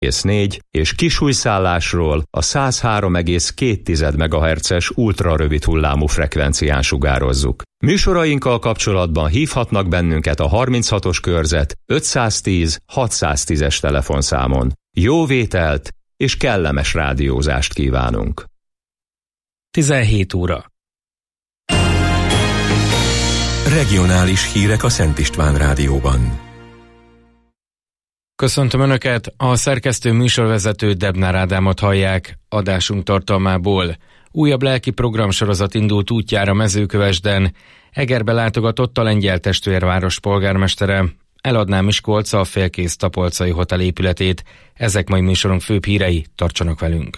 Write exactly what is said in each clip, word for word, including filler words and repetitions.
négy és kisújszállásról a száz három egész két megahertzes ultrarövid hullámú frekvencián sugározzuk. Műsorainkkal kapcsolatban hívhatnak bennünket a harminchatos körzet ötszáztíz hatszáztízes telefonszámon. Jó vételt és kellemes rádiózást kívánunk! tizenhét óra. Regionális hírek a Szent István Rádióban. Köszöntöm Önöket, a szerkesztő műsorvezető Debnár Ádámot hallják. Adásunk tartalmából: újabb lelki programsorozat indult útjára Mezőkövesden, Egerbe látogatott a lengyel testvérváros polgármestere, eladná Miskolc a félkész tapolcai hotel épületét. Ezek mai műsorunk főbb hírei, tartsanak velünk!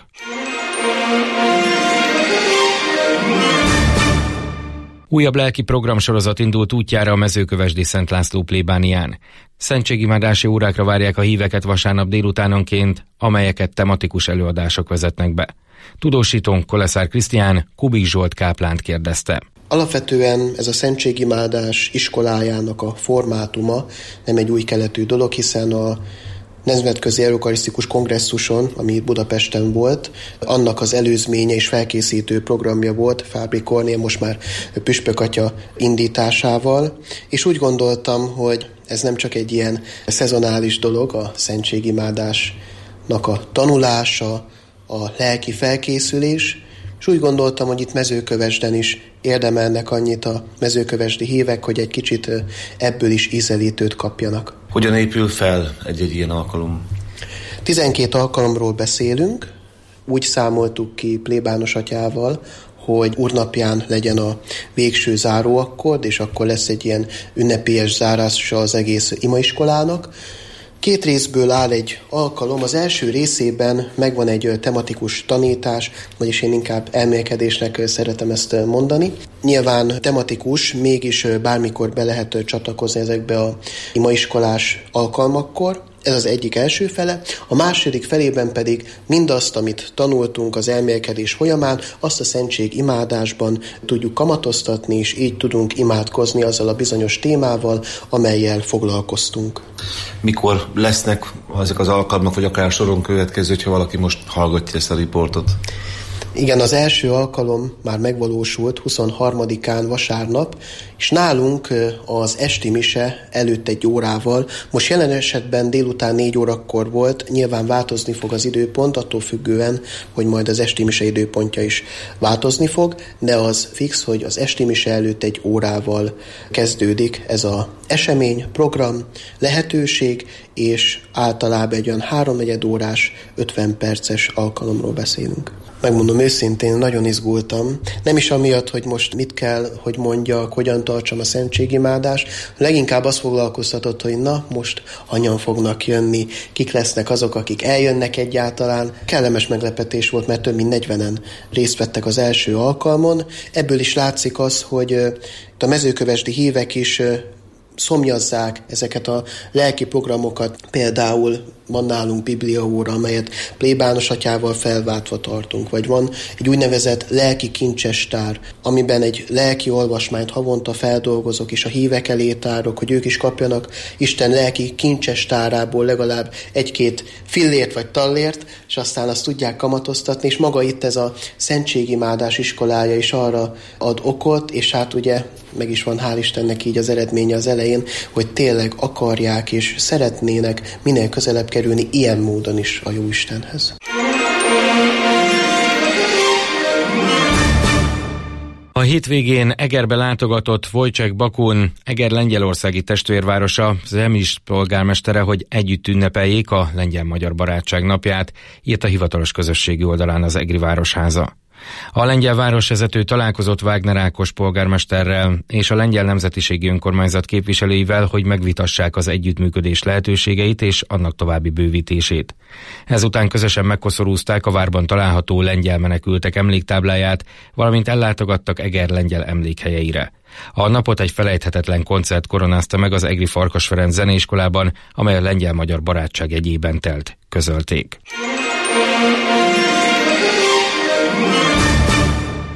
Újabb lelki programsorozat indult útjára a mezőkövesdi Szent László plébánián. Szentségimádási órákra várják a híveket vasárnap délutánonként, amelyeket tematikus előadások vezetnek be. Tudósítónk Koleszár Krisztián Kubik Zsolt káplánt kérdezte. Alapvetően ez a szentségimádás iskolájának a formátuma nem egy új keletű dolog, hiszen a Nemzetközi Eukarisztikus Kongresszuson, ami Budapesten volt, annak az előzménye és felkészítő programja volt Fábri Kornél, most már Püspök atya indításával, és úgy gondoltam, hogy ez nem csak egy ilyen szezonális dolog, a szentségimádásnak a tanulása, a lelki felkészülés, és úgy gondoltam, hogy itt Mezőkövesden is érdemelnek annyit a mezőkövesdi hívek, hogy egy kicsit ebből is ízelítőt kapjanak. Hogyan épül fel egy-egy ilyen alkalom? tizenkét alkalomról beszélünk, úgy számoltuk ki plébános atyával, hogy úrnapján legyen a végső záróakkord, és akkor lesz egy ilyen ünnepélyes zárása az egész imaiskolának. Két részből áll egy alkalom. Az első részében megvan egy tematikus tanítás, vagyis én inkább elmélkedésnek szeretem ezt mondani. Nyilván tematikus, mégis bármikor be lehet csatlakozni ezekbe a imaiskolás alkalmakkor. Ez az egyik első fele. A második felében pedig mindazt, amit tanultunk az elmélkedés folyamán, azt a szentség imádásban tudjuk kamatoztatni, és így tudunk imádkozni azzal a bizonyos témával, amellyel foglalkoztunk. Mikor lesznek ezek az alkalmak, vagy akár soron következő, hogyha valaki most hallgatja ezt a riportot? Igen, az első alkalom már megvalósult huszonharmadikán vasárnap, és nálunk az esti mise előtt egy órával, most jelen esetben délután négy órakor volt, nyilván változni fog az időpont, attól függően, hogy majd az esti mise időpontja is változni fog, de az fix, hogy az esti mise előtt egy órával kezdődik ez az esemény, program, lehetőség, és általában egy olyan háromnegyed órás, ötven perces alkalomról beszélünk. Megmondom őszintén, nagyon izgultam. Nem is amiatt, hogy most mit kell, hogy mondjak, hogyan tartsam a szentségimádást. Leginkább azt foglalkoztatott, hogy na, most hanyan fognak jönni, kik lesznek azok, akik eljönnek egyáltalán. Kellemes meglepetés volt, mert több mint negyvenen részt vettek az első alkalmon. Ebből is látszik az, hogy a mezőkövesdi hívek is szomjazzák ezeket a lelki programokat. Például van nálunk bibliaóra, amelyet plébános atyával felváltva tartunk, vagy van egy úgynevezett lelki kincsestár, amiben egy lelki olvasmányt havonta feldolgozok, és a hívek elé tárok, hogy ők is kapjanak Isten lelki kincsestárából legalább egy-két fillért vagy tallért, és aztán azt tudják kamatoztatni, és maga itt ez a szentségimádás iskolája is arra ad okot, és hát ugye meg is van, hál' Istennek így az eredménye az elején, hogy tényleg akarják és szeretnének minél közelebb kerülni ilyen módon is a Jóistenhez. A hétvégén Egerbe látogatott Wojciech Bakun, Eger lengyelországi testvérvárosa, Zemis polgármestere, hogy együtt ünnepeljék a lengyel-magyar barátság napját, írt a hivatalos közösségi oldalán az Egri Városháza. A lengyel városvezető találkozott Wagner Ákos polgármesterrel és a lengyel nemzetiségi önkormányzat képviselőivel, hogy megvitassák az együttműködés lehetőségeit és annak további bővítését. Ezután közösen megkoszorúzták a várban található lengyel menekültek emléktábláját, valamint ellátogattak Eger lengyel emlékhelyeire. A napot egy felejthetetlen koncert koronázta meg az egri Farkas Ferenc zeneiskolában, amely a lengyel-magyar barátság jegyében telt, közölték.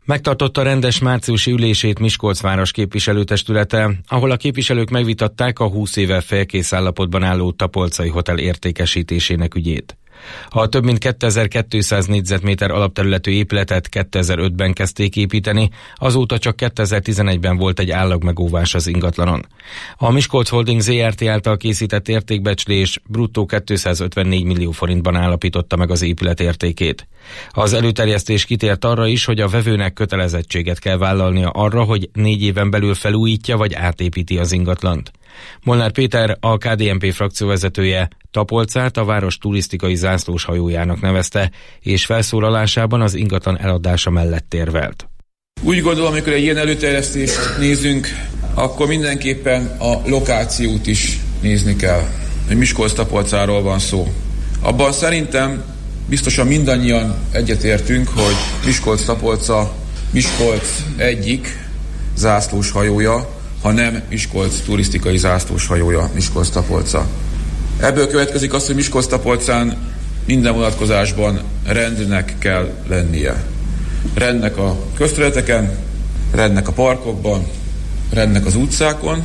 Megtartotta rendes márciusi ülését Miskolc város képviselőtestülete, ahol a képviselők megvitatták a húsz éve felkész állapotban álló Tapolcai Hotel értékesítésének ügyét. A több mint kétezer-kétszáz négyzetméter alapterületű épületet kétezer-ötben kezdték építeni, azóta csak kétezer-tizenegyben volt egy állagmegóvás az ingatlanon. A Miskolc Holding zé er té által készített értékbecslés bruttó kétszázötvennégy millió forintban állapította meg az épület értékét. Az előterjesztés kitért arra is, hogy a vevőnek kötelezettséget kell vállalnia arra, hogy négy éven belül felújítja vagy átépíti az ingatlant. Molnár Péter, a ká dé en pé frakcióvezetője Tapolcát a város turisztikai zászlós hajójának nevezte, és felszólalásában az ingatlan eladása mellett érvelt. Úgy gondolom, amikor egy ilyen előterjesztést nézünk, akkor mindenképpen a lokációt is nézni kell, hogy Miskolc-Tapolcáról van szó. Abban szerintem biztosan mindannyian egyetértünk, hogy Miskolc-Tapolca Miskolc egyik zászlós hajója, ha nem Miskolc turisztikai zászlós hajója Miskolc-Tapolca. Ebből következik az, hogy Miskolc-Tapolcán minden vonatkozásban rendnek kell lennie. Rendnek a közterületeken, rendnek a parkokban, rendnek az utcákon,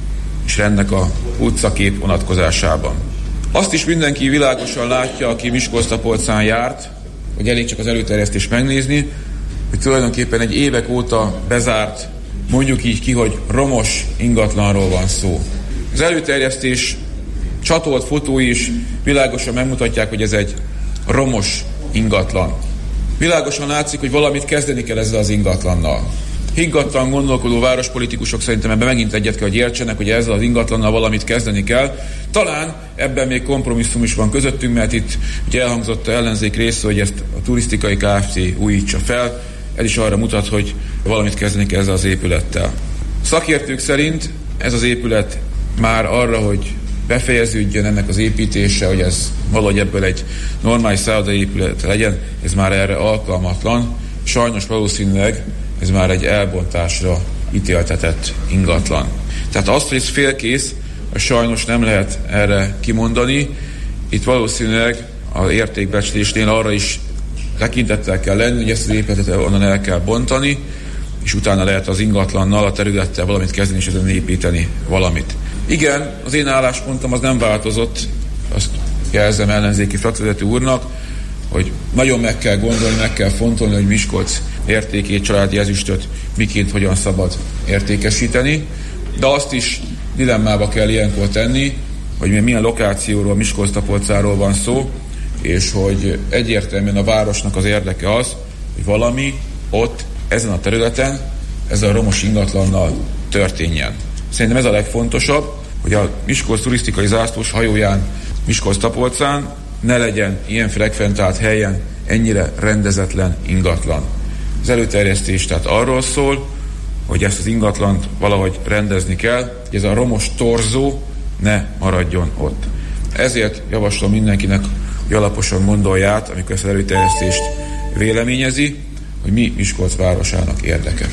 és rendnek a utcakép vonatkozásában. Azt is mindenki világosan látja, aki Miskolc-Tapolcán járt, hogy elég csak az előterjesztést megnézni, hogy tulajdonképpen egy évek óta bezárt, mondjuk így ki, hogy romos ingatlanról van szó. Az előterjesztés csatolt fotói is világosan megmutatják, hogy ez egy romos ingatlan. Világosan látszik, hogy valamit kezdeni kell ezzel az ingatlannal. Higgadtan gondolkodó várospolitikusok szerintem ebben megint egyet kell, hogy értsenek, hogy ezzel az ingatlannal valamit kezdeni kell. Talán ebben még kompromisszum is van közöttünk, mert itt ugye elhangzott a ellenzék része, hogy ezt a turisztikai Kft. Újítsa fel. Ez is arra mutat, hogy valamit kezdeni kell ezzel az épülettel. Szakértők szerint ez az épület már arra, hogy befejeződjön ennek az építése, hogy ez valahogy ebből egy normális szállodai épület legyen, ez már erre alkalmatlan. Sajnos valószínűleg ez már egy elbontásra ítéltetett ingatlan. Tehát azt, hogy ez félkész, sajnos nem lehet erre kimondani. Itt valószínűleg az értékbecslésnél arra is tekintettel kell lenni, hogy ezt az épületet onnan el kell bontani, és utána lehet az ingatlannal, a területtel valamit kezdeni, és ezen építeni valamit. Igen, az én álláspontom az nem változott, azt jelzem ellenzéki frakcióvezető úrnak, hogy nagyon meg kell gondolni, meg kell fontolni, hogy Miskolc értékét, családi ezüstöt miként, hogyan szabad értékesíteni, de azt is dilemmába kell ilyenkor tenni, hogy milyen lokációról, Miskolc-Tapolcáról van szó, és hogy egyértelműen a városnak az érdeke az, hogy valami ott, ezen a területen, ezzel a romos ingatlannal történjen. Szerintem ez a legfontosabb, hogy a Miskolc turisztikai zászlós hajóján Miskolc-Tapolcán ne legyen ilyen frekventált helyen ennyire rendezetlen ingatlan. Az előterjesztés tehát arról szól, hogy ezt az ingatlant valahogy rendezni kell, hogy ez a romos torzó ne maradjon ott. Ezért javaslom mindenkinek, hogy alaposan gondolja át, amikor ezt az előterjesztést véleményezi, hogy mi Miskolc városának érdeke.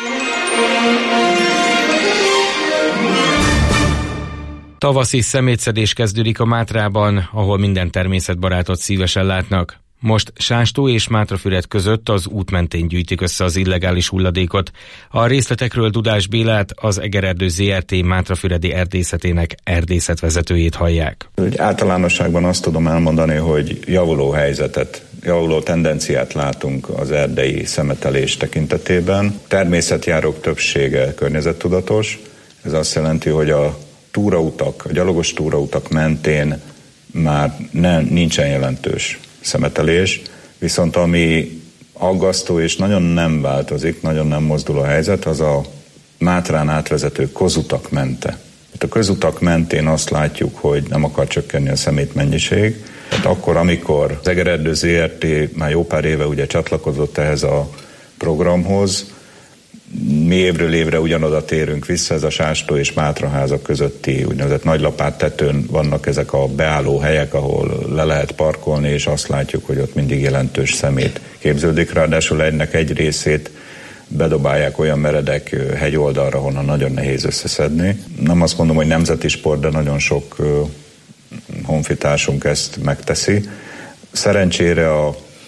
Tavaszi szemétszedés kezdődik a Mátrában, ahol minden természetbarátot szívesen látnak. Most Sástó és Mátrafüred között az út mentén gyűjtik össze az illegális hulladékot. A részletekről Dudás Bélát, az Egererdő zé er té Mátrafüredi erdészetének erdészetvezetőjét hallják. Általánosságban azt tudom elmondani, hogy javuló helyzetet, javuló tendenciát látunk az erdei szemetelés tekintetében. Természetjárók többsége környezettudatos. Ez azt jelenti, hogy a túrautak, a gyalogos túrautak mentén már nem, nincsen jelentős szemetelés, viszont ami aggasztó és nagyon nem változik, nagyon nem mozdul a helyzet, az a Mátrán átvezető közutak mente. Itt a közutak mentén azt látjuk, hogy nem akar csökkenni a szemétmennyiség. Hát akkor, amikor az Egererdő zé er té már jó pár éve ugye csatlakozott ehhez a programhoz, mi évről évre ugyanoda térünk vissza, ez a Sástó és Mátraházak közötti úgynevezett nagylapát tetőn vannak ezek a beálló helyek, ahol le lehet parkolni, és azt látjuk, hogy ott mindig jelentős szemét képződik. Ráadásul ennek egy részét bedobálják olyan meredek hegyoldalra, honnan nagyon nehéz összeszedni. Nem azt mondom, hogy nemzeti sport, de nagyon sok honfitársunk ezt megteszi. Szerencsére a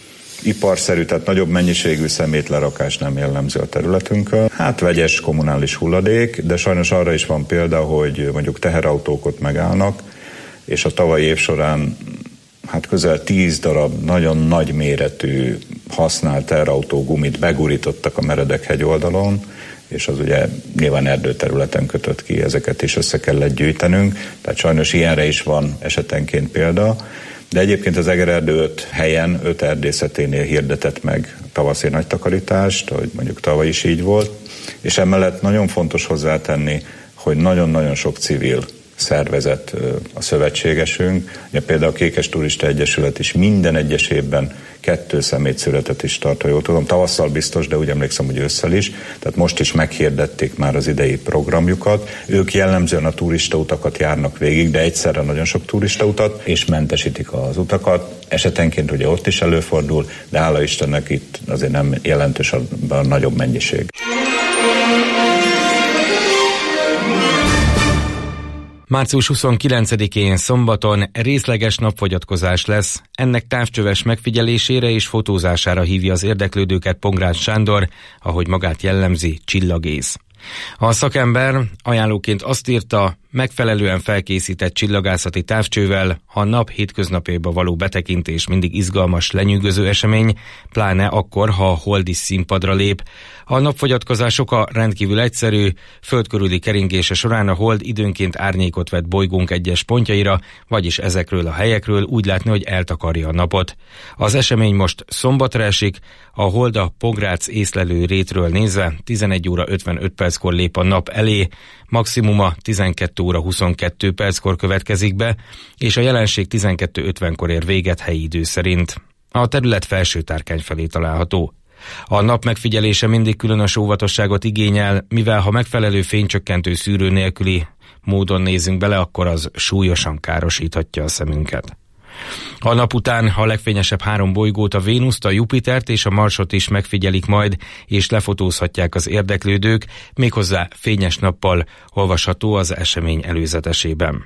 iparszerű, tehát nagyobb mennyiségű szemétlerakás nem jellemző a területünkön. Hát vegyes kommunális hulladék, de sajnos arra is van példa, hogy mondjuk teherautók ott megállnak, és a tavalyi év során hát közel tíz darab nagyon nagy méretű használt teherautó gumit begurítottak a Meredek hegyoldalon, és az ugye nyilván erdőterületen kötött ki, ezeket is össze kellett gyűjtenünk, tehát sajnos ilyenre is van esetenként példa, de egyébként az Egererdő öt helyen, öt erdészeténél hirdetett meg tavaszi nagy takarítást, hogy mondjuk tavaly is így volt, és emellett nagyon fontos hozzátenni, hogy nagyon-nagyon sok civil szervezet a szövetségesünk. Ja, például a Kékes Turista Egyesület is minden egyes évben kettő szemétszületet is tart, ha jól tudom. Tavasszal biztos, de úgy emlékszem, hogy ősszel is. Tehát most is meghirdették már az idei programjukat. Ők jellemzően a turistautakat járnak végig, de egyszerre nagyon sok turistautat, és mentesítik az utakat. Esetenként ugye ott is előfordul, de hála Istennek itt azért nem jelentős a nagyobb mennyiség. március huszonkilencedikén szombaton részleges napfogyatkozás lesz. Ennek távcsöves megfigyelésére és fotózására hívja az érdeklődőket Pongrácz Sándor, ahogy magát jellemzi, csillagész. A szakember ajánlóként azt írta, megfelelően felkészített csillagászati távcsővel a nap hétköznapjába való betekintés mindig izgalmas, lenyűgöző esemény, pláne akkor, ha a hold is színpadra lép. A napfogyatkozás oka rendkívül egyszerű, föld körüli keringése során a hold időnként árnyékot vet bolygónk egyes pontjaira, vagyis ezekről a helyekről úgy látni, hogy eltakarja a napot. Az esemény most szombatra esik, a hold a Pongrácz észlelő rétről nézve tizenegy óra ötvenöt perckor lép a nap elé, maximuma tizenkét óra huszonkettő perckor következik be, és a jelenség tizenkettő ötvenkor ér véget helyi idő szerint. A terület felső tárkány felé található. A nap megfigyelése mindig különös óvatosságot igényel, mivel ha megfelelő fénycsökkentő szűrő nélküli módon nézünk bele, akkor az súlyosan károsíthatja a szemünket. A nap után a legfényesebb három bolygót, a Vénuszt, a Jupitert és a Marsot is megfigyelik majd, és lefotózhatják az érdeklődők, méghozzá fényes nappal, olvasható az esemény előzetesében.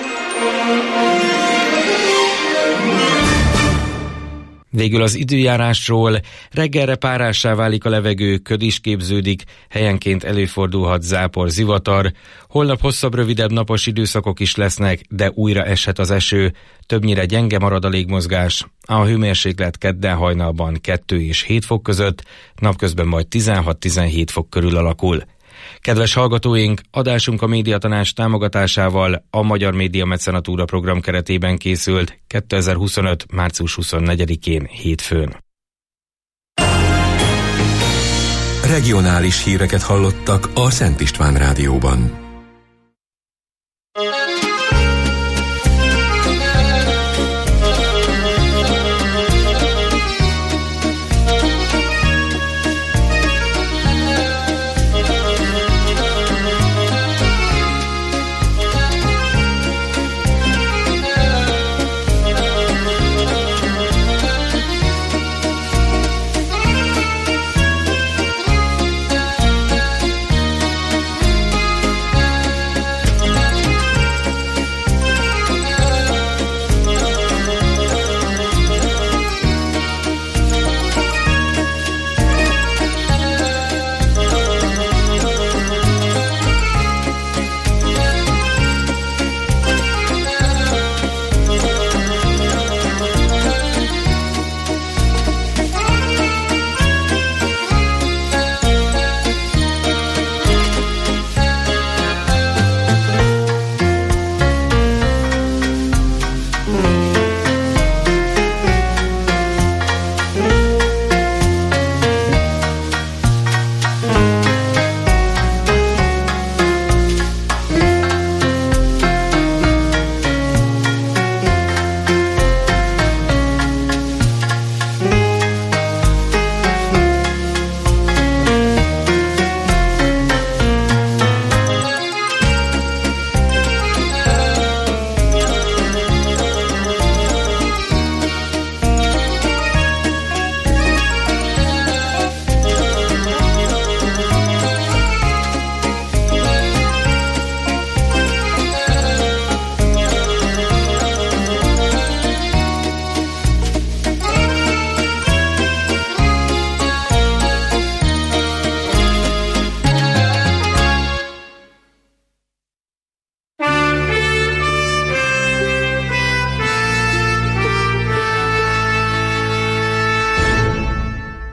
Végül az időjárásról: reggelre párássá válik a levegő, köd is képződik, helyenként előfordulhat zápor, zivatar. Holnap hosszabb, rövidebb napos időszakok is lesznek, de újra eshet az eső, többnyire gyenge marad a légmozgás. A hőmérséklet kedden hajnalban kettő és hét fok között, napközben majd tizenhat-tizenhét fok körül alakul. Kedves hallgatóink, adásunk a Médiatanács támogatásával a Magyar Média Mecenatúra program keretében készült kétezer-huszonöt. március huszonnegyedikén hétfőn. Regionális híreket hallottak a Szent István Rádióban.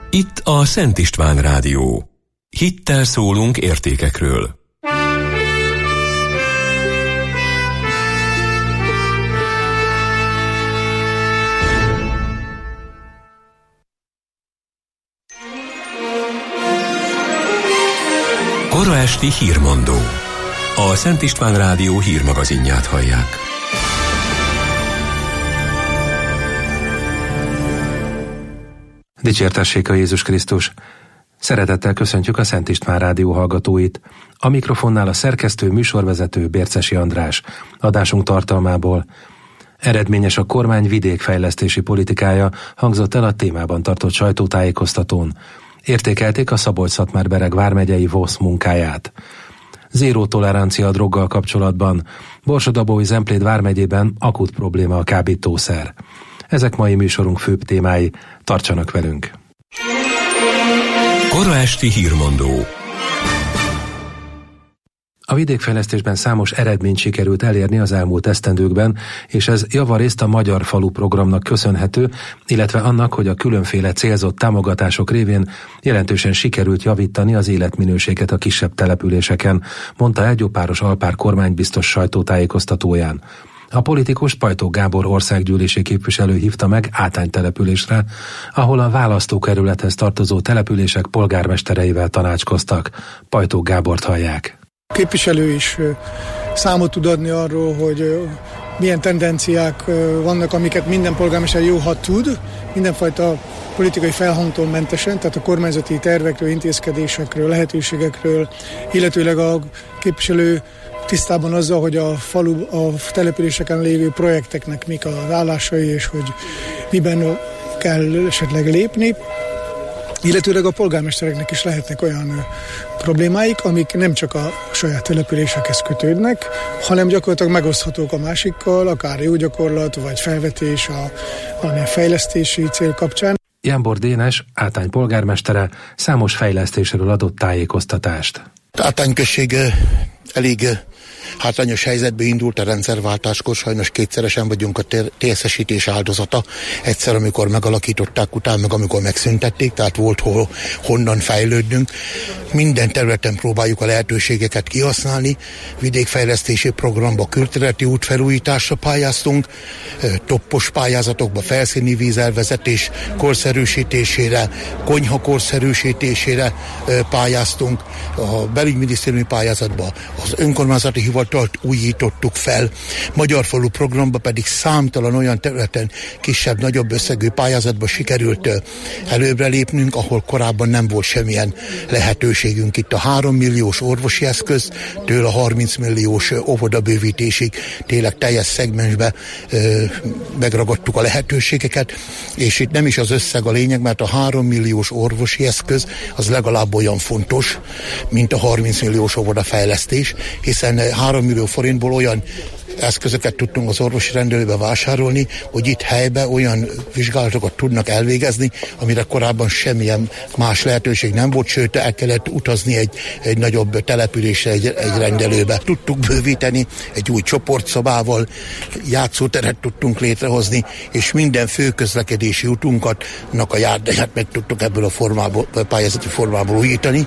Itt a Szent István Rádió. Hittel szólunk értékekről. Kora esti hírmondó. A Szent István Rádió hírmagazinját hallják. Dicsértessék a Jézus Krisztus! Szeretettel köszöntjük a Szent István Rádió hallgatóit. A mikrofonnál a szerkesztő, műsorvezető Bércesi András. Adásunk tartalmából: eredményes a kormány vidékfejlesztési politikája, hangzott el a témában tartott sajtótájékoztatón. Értékelték a Szabolcs-Szatmár-Bereg vármegyei vé o szé munkáját. Zéró tolerancia a droggal kapcsolatban. Borsod-Abaúj-Zemplén vármegyében akut probléma a kábítószer. Ezek mai műsorunk főbb témái. Tartsanak velünk! Kora esti hírmondó. A vidékfejlesztésben számos eredményt sikerült elérni az elmúlt esztendőkben, és ez javarészt a Magyar Falu programnak köszönhető, illetve annak, hogy a különféle célzott támogatások révén jelentősen sikerült javítani az életminőséget a kisebb településeken, mondta el Gyopáros Alpár kormánybiztos sajtótájékoztatóján. A politikus Pajtó Gábor országgyűlési képviselő hívta meg Átány településre, ahol a választókerülethez tartozó települések polgármestereivel tanácskoztak. Pajtó Gábort hallják. A képviselő is számot tud adni arról, hogy milyen tendenciák vannak, amiket minden polgármester jó, ha tud, mindenfajta politikai felhangtól mentesen, tehát a kormányzati tervekről, intézkedésekről, lehetőségekről, illetőleg a képviselő tisztában azzal, hogy a falu, a településeken lévő projekteknek mik az állásai, és hogy miben kell esetleg lépni. Illetőleg a polgármestereknek is lehetnek olyan problémáik, amik nem csak a saját településekhez kötődnek, hanem gyakorlatilag megoszthatók a másikkal, akár jó gyakorlat, vagy felvetés a valamilyen fejlesztési cél kapcsán. Jánbor Dénes, Átány polgármestere számos fejlesztésről adott tájékoztatást. Átány község elég hátrányos helyzetbe indult a rendszerváltáskor, sajnos kétszeresen vagyunk a té es es-ítés áldozata. Egyszer, amikor megalakították, utána meg amikor megszüntették, tehát volt hol, honnan fejlődnünk. Minden területen próbáljuk a lehetőségeket kihasználni. Vidékfejlesztési programba külterületi útfelújításra pályáztunk, toppos pályázatokba felszíni vízelvezetés korszerűsítésére, konyha korszerűsítésére pályáztunk. A belügyminisztériumi pályázatba az önkormányzati hivatalt újítottuk fel. Magyar Falu programba pedig számtalan olyan területen kisebb-nagyobb összegű pályázatba sikerült előbbre lépnünk, ahol korábban nem volt semmilyen lehetőségünk. Itt a három milliós orvosi eszköz, től a harminc milliós óvodabővítésig tényleg teljes szegmensbe ö, megragadtuk a lehetőségeket, és itt nem is az összeg a lényeg, mert a három milliós orvosi eszköz az legalább olyan fontos, mint a harminc milliós óvodafejlesztés, hiszen három millió forintból olyan eszközöket tudtunk az orvosi rendelőbe vásárolni, hogy itt helyben olyan vizsgálatokat tudnak elvégezni, amire korábban semmilyen más lehetőség nem volt, sőt el kellett utazni egy, egy nagyobb településre, egy, egy rendelőbe. Tudtuk bővíteni egy új csoportszobával, játszóteret tudtunk létrehozni, és minden főközlekedési utunkat, a járdáját meg tudtuk ebből a formából, a pályázati formából újítani.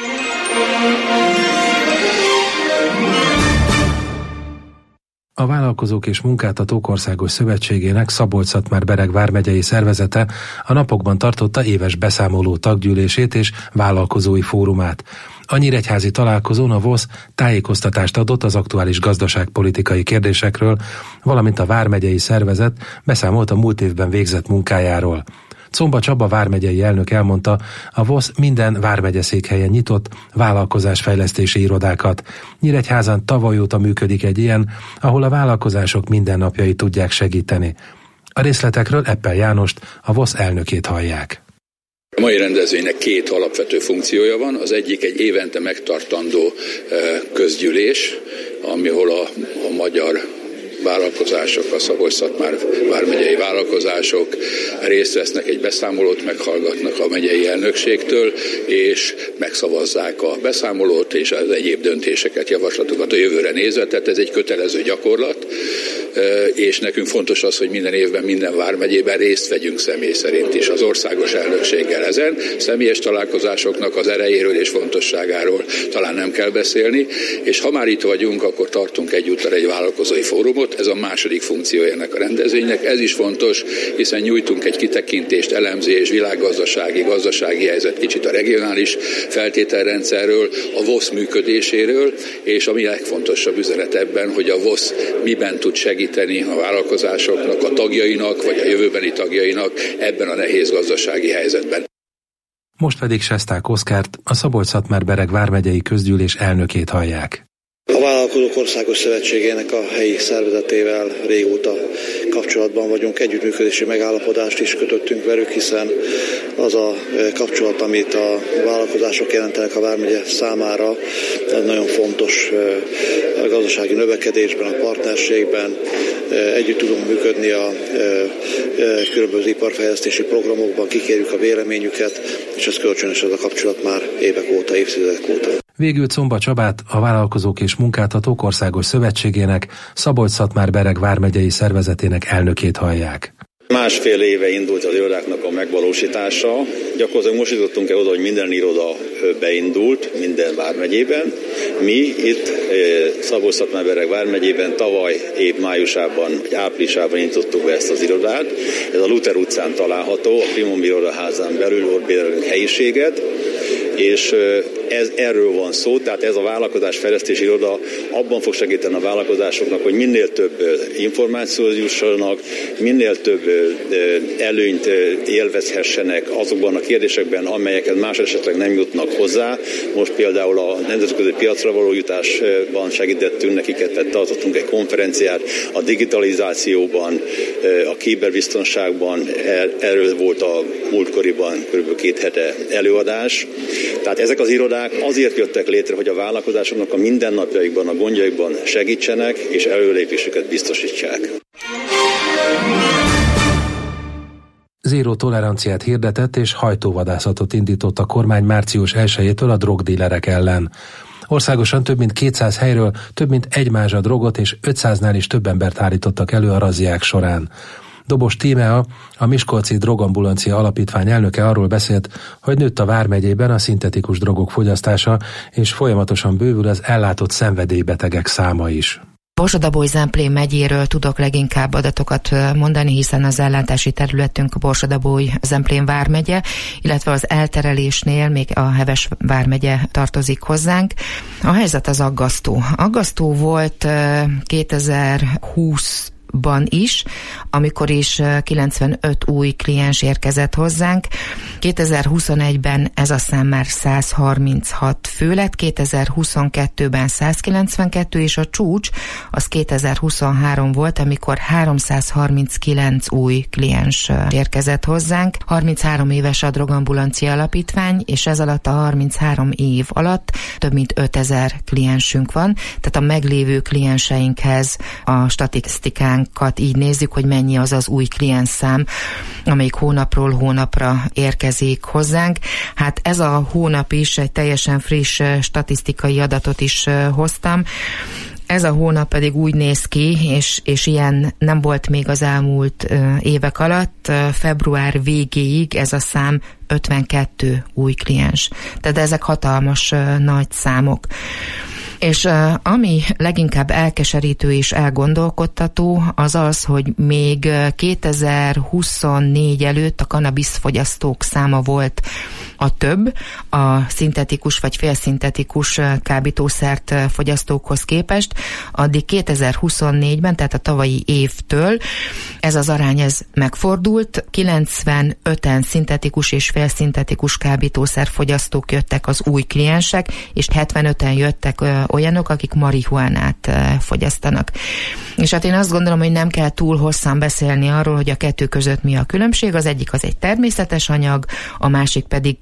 A Vállalkozók és Munkáltatók Országos Szövetségének Szabolcs-Szatmár-Bereg vármegyei szervezete a napokban tartotta éves beszámoló taggyűlését és vállalkozói fórumát. A nyíregyházi találkozón a vé o szé tájékoztatást adott az aktuális gazdaságpolitikai kérdésekről, valamint a vármegyei szervezet beszámolt a múlt évben végzett munkájáról. Czomba Csaba vármegyei elnök elmondta, a vé o szé minden vármegyeszékhelyen nyitott vállalkozásfejlesztési irodákat. Nyíregyházán tavaly óta működik egy ilyen, ahol a vállalkozások mindennapjait tudják segíteni. A részletekről Eppel Jánost, a vé o szé elnökét hallják. A mai rendezvénynek két alapvető funkciója van. Az egyik egy évente megtartandó közgyűlés, amihol a, a magyar vállalkozások, a Szabolcs-Szatmár vármegyei vállalkozások részt vesznek, egy beszámolót meghallgatnak a megyei elnökségtől, és megszavazzák a beszámolót és az egyéb döntéseket, javaslatokat a jövőre nézve, tehát ez egy kötelező gyakorlat. és nekünk fontos az, hogy minden évben, minden vármegyében részt vegyünk személy szerint is az országos elnökséggel ezen. Személyes találkozásoknak az erejéről és fontosságáról talán nem kell beszélni, és ha már itt vagyunk, akkor tartunk egyúttal egy vállalkozói fórumot, ez a második funkciója ennek a rendezvénynek. Ez is fontos, hiszen nyújtunk egy kitekintést, elemzés, világgazdasági, gazdasági helyzet, kicsit a regionális feltételrendszerről, a vé o es működéséről, és ami legfontosabb üzenet ebben, hogy a vé o es miben tud segíteni a vállalkozásoknak, a tagjainak, vagy a jövőbeni tagjainak ebben a nehéz gazdasági helyzetben. Most pedig Sesták Oszkárt, a Szabolcs-Szatmár-Bereg vármegyei közgyűlés elnökét hallják. A Vállalkozók Országos Szövetségének a helyi szervezetével régóta kapcsolatban vagyunk, együttműködési megállapodást is kötöttünk velük, hiszen az a kapcsolat, amit a vállalkozások jelentenek a vármegye számára, nagyon fontos a gazdasági növekedésben, a partnerségben. Együtt tudunk működni a különböző iparfejlesztési programokban, kikérjük a véleményüket, és ez kölcsönös ez a kapcsolat már évek óta, évtizedek óta. Végül Czomba Csabát, a Vállalkozók és Munkáltatók Országos Szövetségének, Szabolcs-Szatmár-Bereg vármegyei szervezetének elnökét hallják. Másfél éve indult az irodáknak a megvalósítása. Gyakorlatilag most jutottunk el oda, hogy minden iroda beindult, minden vármegyében. Mi itt Szabolcs-Szatmár-Bereg vármegyében tavaly év májusában, vagy áprilisában indítottuk be ezt az irodát. Ez a Luther utcán található, a Primum irodaházán belül ott bérelünk helyiséget, és ez, erről van szó, tehát ez a vállalkozásfejlesztési iroda abban fog segíteni a vállalkozásoknak, hogy minél több információhoz jussanak, minél több előnyt élvezhessenek azokban a kérdésekben, amelyeket más esetleg nem jutnak hozzá. Most például a nemzetközi piacra való jutásban segítettünk nekiket, tehát tartottunk egy konferenciát a digitalizációban, a kiberbiztonságban, erről volt a múltkoriban kb. két hete előadás. Tehát ezek az irodák azért jöttek létre, hogy a vállalkozásoknak a mindennapjaikban, a gondjaikban segítsenek, és előlépésüket biztosítsák. Zéró toleranciát hirdetett és hajtóvadászatot indított a kormány március elsejétől a drogdílerek ellen. Országosan több mint kétszáz helyről több mint egy mázsa drogot és ötszáznál is több embert állítottak elő a razziák során. Dobos Tímea, a Miskolci Drogambulancia Alapítvány elnöke arról beszélt, hogy nőtt a vármegyében a szintetikus drogok fogyasztása, és folyamatosan bővül az ellátott szenvedélybetegek száma is. Borsod-Abaúj-Zemplén megyéről tudok leginkább adatokat mondani, hiszen az ellátási területünk a Borsod-Abaúj-Zemplén vármegye, illetve az elterelésnél még a Heves vármegye tartozik hozzánk. A helyzet az aggasztó. Aggasztó volt kétezer-húsz ban is, amikor is kilencvenöt új kliens érkezett hozzánk. kétezer-huszonegyben ez a szám már száz harminchat fő lett, kétezer-huszonkettőben száz kilencvenkettő, és a csúcs az kétezer-huszonhárom volt, amikor háromszázharminckilenc új kliens érkezett hozzánk. harminchárom éves a Drogambulancia Alapítvány, és ez alatt a harminchárom év alatt több mint ötezer kliensünk van, tehát a meglévő klienseinkhez a statisztikánkat így nézzük, hogy mennyi az az új kliensszám, amelyik hónapról hónapra érkezik hozzánk. Hát ez a hónap is egy teljesen friss statisztikai adatot is hoztam. Ez a hónap pedig úgy néz ki, és, és ilyen nem volt még az elmúlt évek alatt, február végéig ez a szám ötvenkettő új kliens. Tehát ezek hatalmas nagy számok. És uh, ami leginkább elkeserítő és elgondolkodtató, az az, hogy még kétezer-huszonnégy előtt a kannabiszfogyasztók száma volt a több, a szintetikus vagy félszintetikus kábítószert fogyasztókhoz képest, addig kétezer-huszonnégyben, tehát a tavalyi évtől ez az arány ez megfordult, kilencvenöten szintetikus és félszintetikus kábítószer fogyasztók jöttek az új kliensek, és hetvenöten jöttek olyanok, akik marihuánát fogyasztanak. És hát én azt gondolom, hogy nem kell túl hosszan beszélni arról, hogy a kettő között mi a különbség. Az egyik az egy természetes anyag, a másik pedig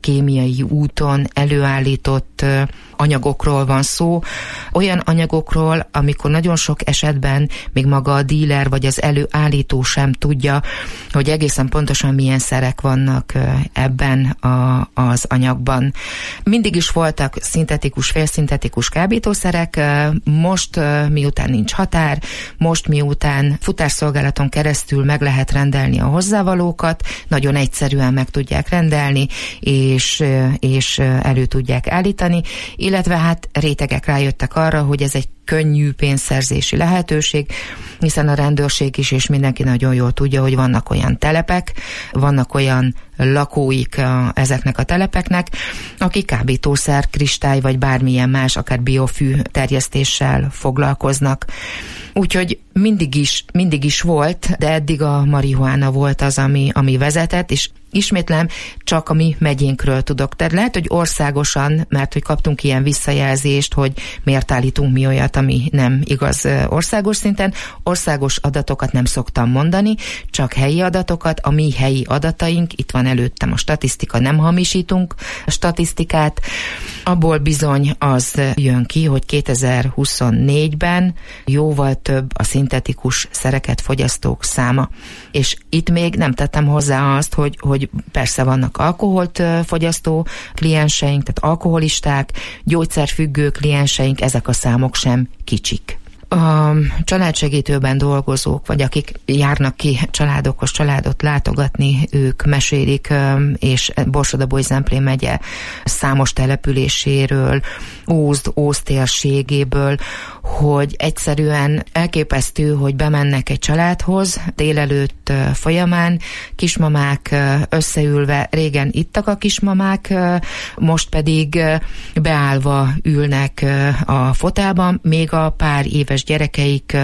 kémiai úton előállított anyagokról van szó, olyan anyagokról, amikor nagyon sok esetben még maga a díler vagy az előállító sem tudja, hogy egészen pontosan milyen szerek vannak ebben a, az anyagban. Mindig is voltak szintetikus, félszintetikus kábítószerek, most miután nincs határ, most miután futásszolgálaton keresztül meg lehet rendelni a hozzávalókat, nagyon egyszerűen meg tudják rendelni, és, és elő tudják állítani, illetve hát rétegek rájöttek arra, hogy ez egy könnyű pénzszerzési lehetőség, hiszen a rendőrség is, és mindenki nagyon jól tudja, hogy vannak olyan telepek, vannak olyan lakóik a, ezeknek a telepeknek, akik kábítószer, kristály, vagy bármilyen más, akár biofű terjesztéssel foglalkoznak. Úgyhogy mindig is, mindig is volt, de eddig a marihuána volt az, ami, ami vezetett, és ismétlem, csak a mi megyénkről tudok. Tehát lehet, hogy országosan, mert hogy kaptunk ilyen visszajelzést, hogy miért állítunk mi olyat, ami nem igaz országos szinten. Országos adatokat nem szoktam mondani, csak helyi adatokat. A mi helyi adataink, itt van előttem a statisztika, nem hamisítunk a statisztikát. Abból bizony az jön ki, hogy kétezer-huszonnégyben jóval több a szintetikus szereket fogyasztók száma. És itt még nem tettem hozzá azt, hogy, hogy persze vannak alkoholt fogyasztó klienseink, tehát alkoholisták, gyógyszerfüggő klienseink, ezek a számok sem kicsik. A családsegítőben dolgozók, vagy akik járnak ki családokhoz családot látogatni, ők mesélik, és Borsod-Abaúj-Zemplén megye számos településéről, Ózd, Ózd térségéből, hogy egyszerűen elképesztő, hogy bemennek egy családhoz délelőtt folyamán, kismamák összeülve, régen ittak a kismamák, most pedig beállva ülnek a fotelban, még a pár éves gyerekeik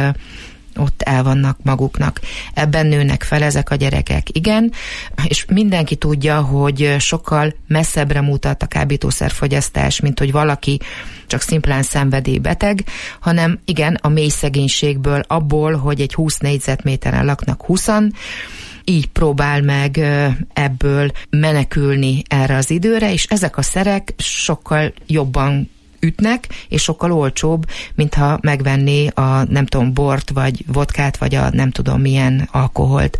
ott el vannak maguknak. Ebben nőnek fel ezek a gyerekek. Igen, és mindenki tudja, hogy sokkal messzebbre mutat a kábítószerfogyasztás, mint hogy valaki csak szimplán szenvedélybeteg, hanem igen, a mély szegénységből, abból, hogy egy húsz négyzetméteren laknak húszan, így próbál meg ebből menekülni erre az időre, és ezek a szerek sokkal jobban ütnek, és sokkal olcsóbb, mintha megvenné a nem tudom, bort, vagy vodkát, vagy a nem tudom milyen alkoholt.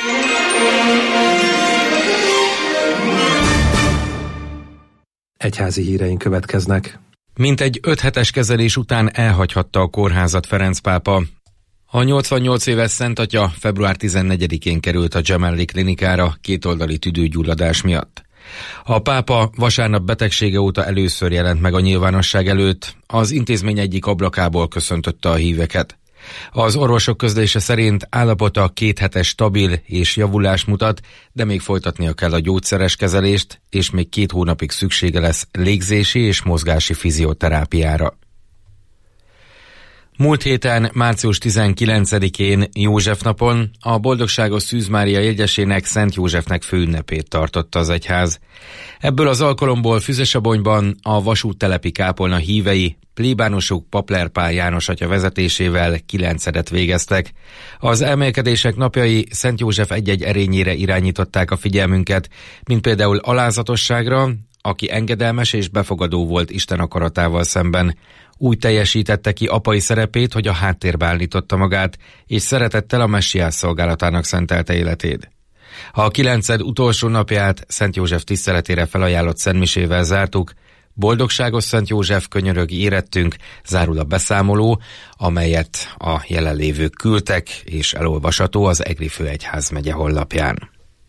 Egyházi híreink következnek. Mintegy öt hetes kezelés után elhagyhatta a kórházat Ferenc pápa. A nyolcvannyolc éves Szentatya február tizennegyedikén került a Gemelli klinikára kétoldali tüdőgyulladás miatt. A pápa vasárnap betegsége óta először jelent meg a nyilvánosság előtt, az intézmény egyik ablakából köszöntötte a híveket. Az orvosok közlése szerint állapota kéthetes stabil és javulás mutat, de még folytatnia kell a gyógyszeres kezelést, és még két hónapig szüksége lesz légzési és mozgási fizioterápiára. Múlt héten, március tizenkilencedikén, József napon a Boldogságos Szűz Mária jegyesének Szent Józsefnek főünnepét tartotta az egyház. Ebből az alkalomból Füzesabonyban a vasúttelepi kápolna hívei, plébánosok Papler Pál János atya vezetésével kilencedet végeztek. Az emelkedések napjai Szent József egy-egy erényére irányították a figyelmünket, mint például alázatosságra, aki engedelmes és befogadó volt Isten akaratával szemben. Úgy teljesítette ki apai szerepét, hogy a háttérbe állította magát, és szeretettel a messiás szolgálatának szentelte életét. A kilenced utolsó napját Szent József tiszteletére felajánlott szentmisével zártuk. Boldogságos Szent József, könyörög érettünk, zárul a beszámoló, amelyet a jelenlévők küldtek, és elolvasható az Egri Főegyházmegye honlapján.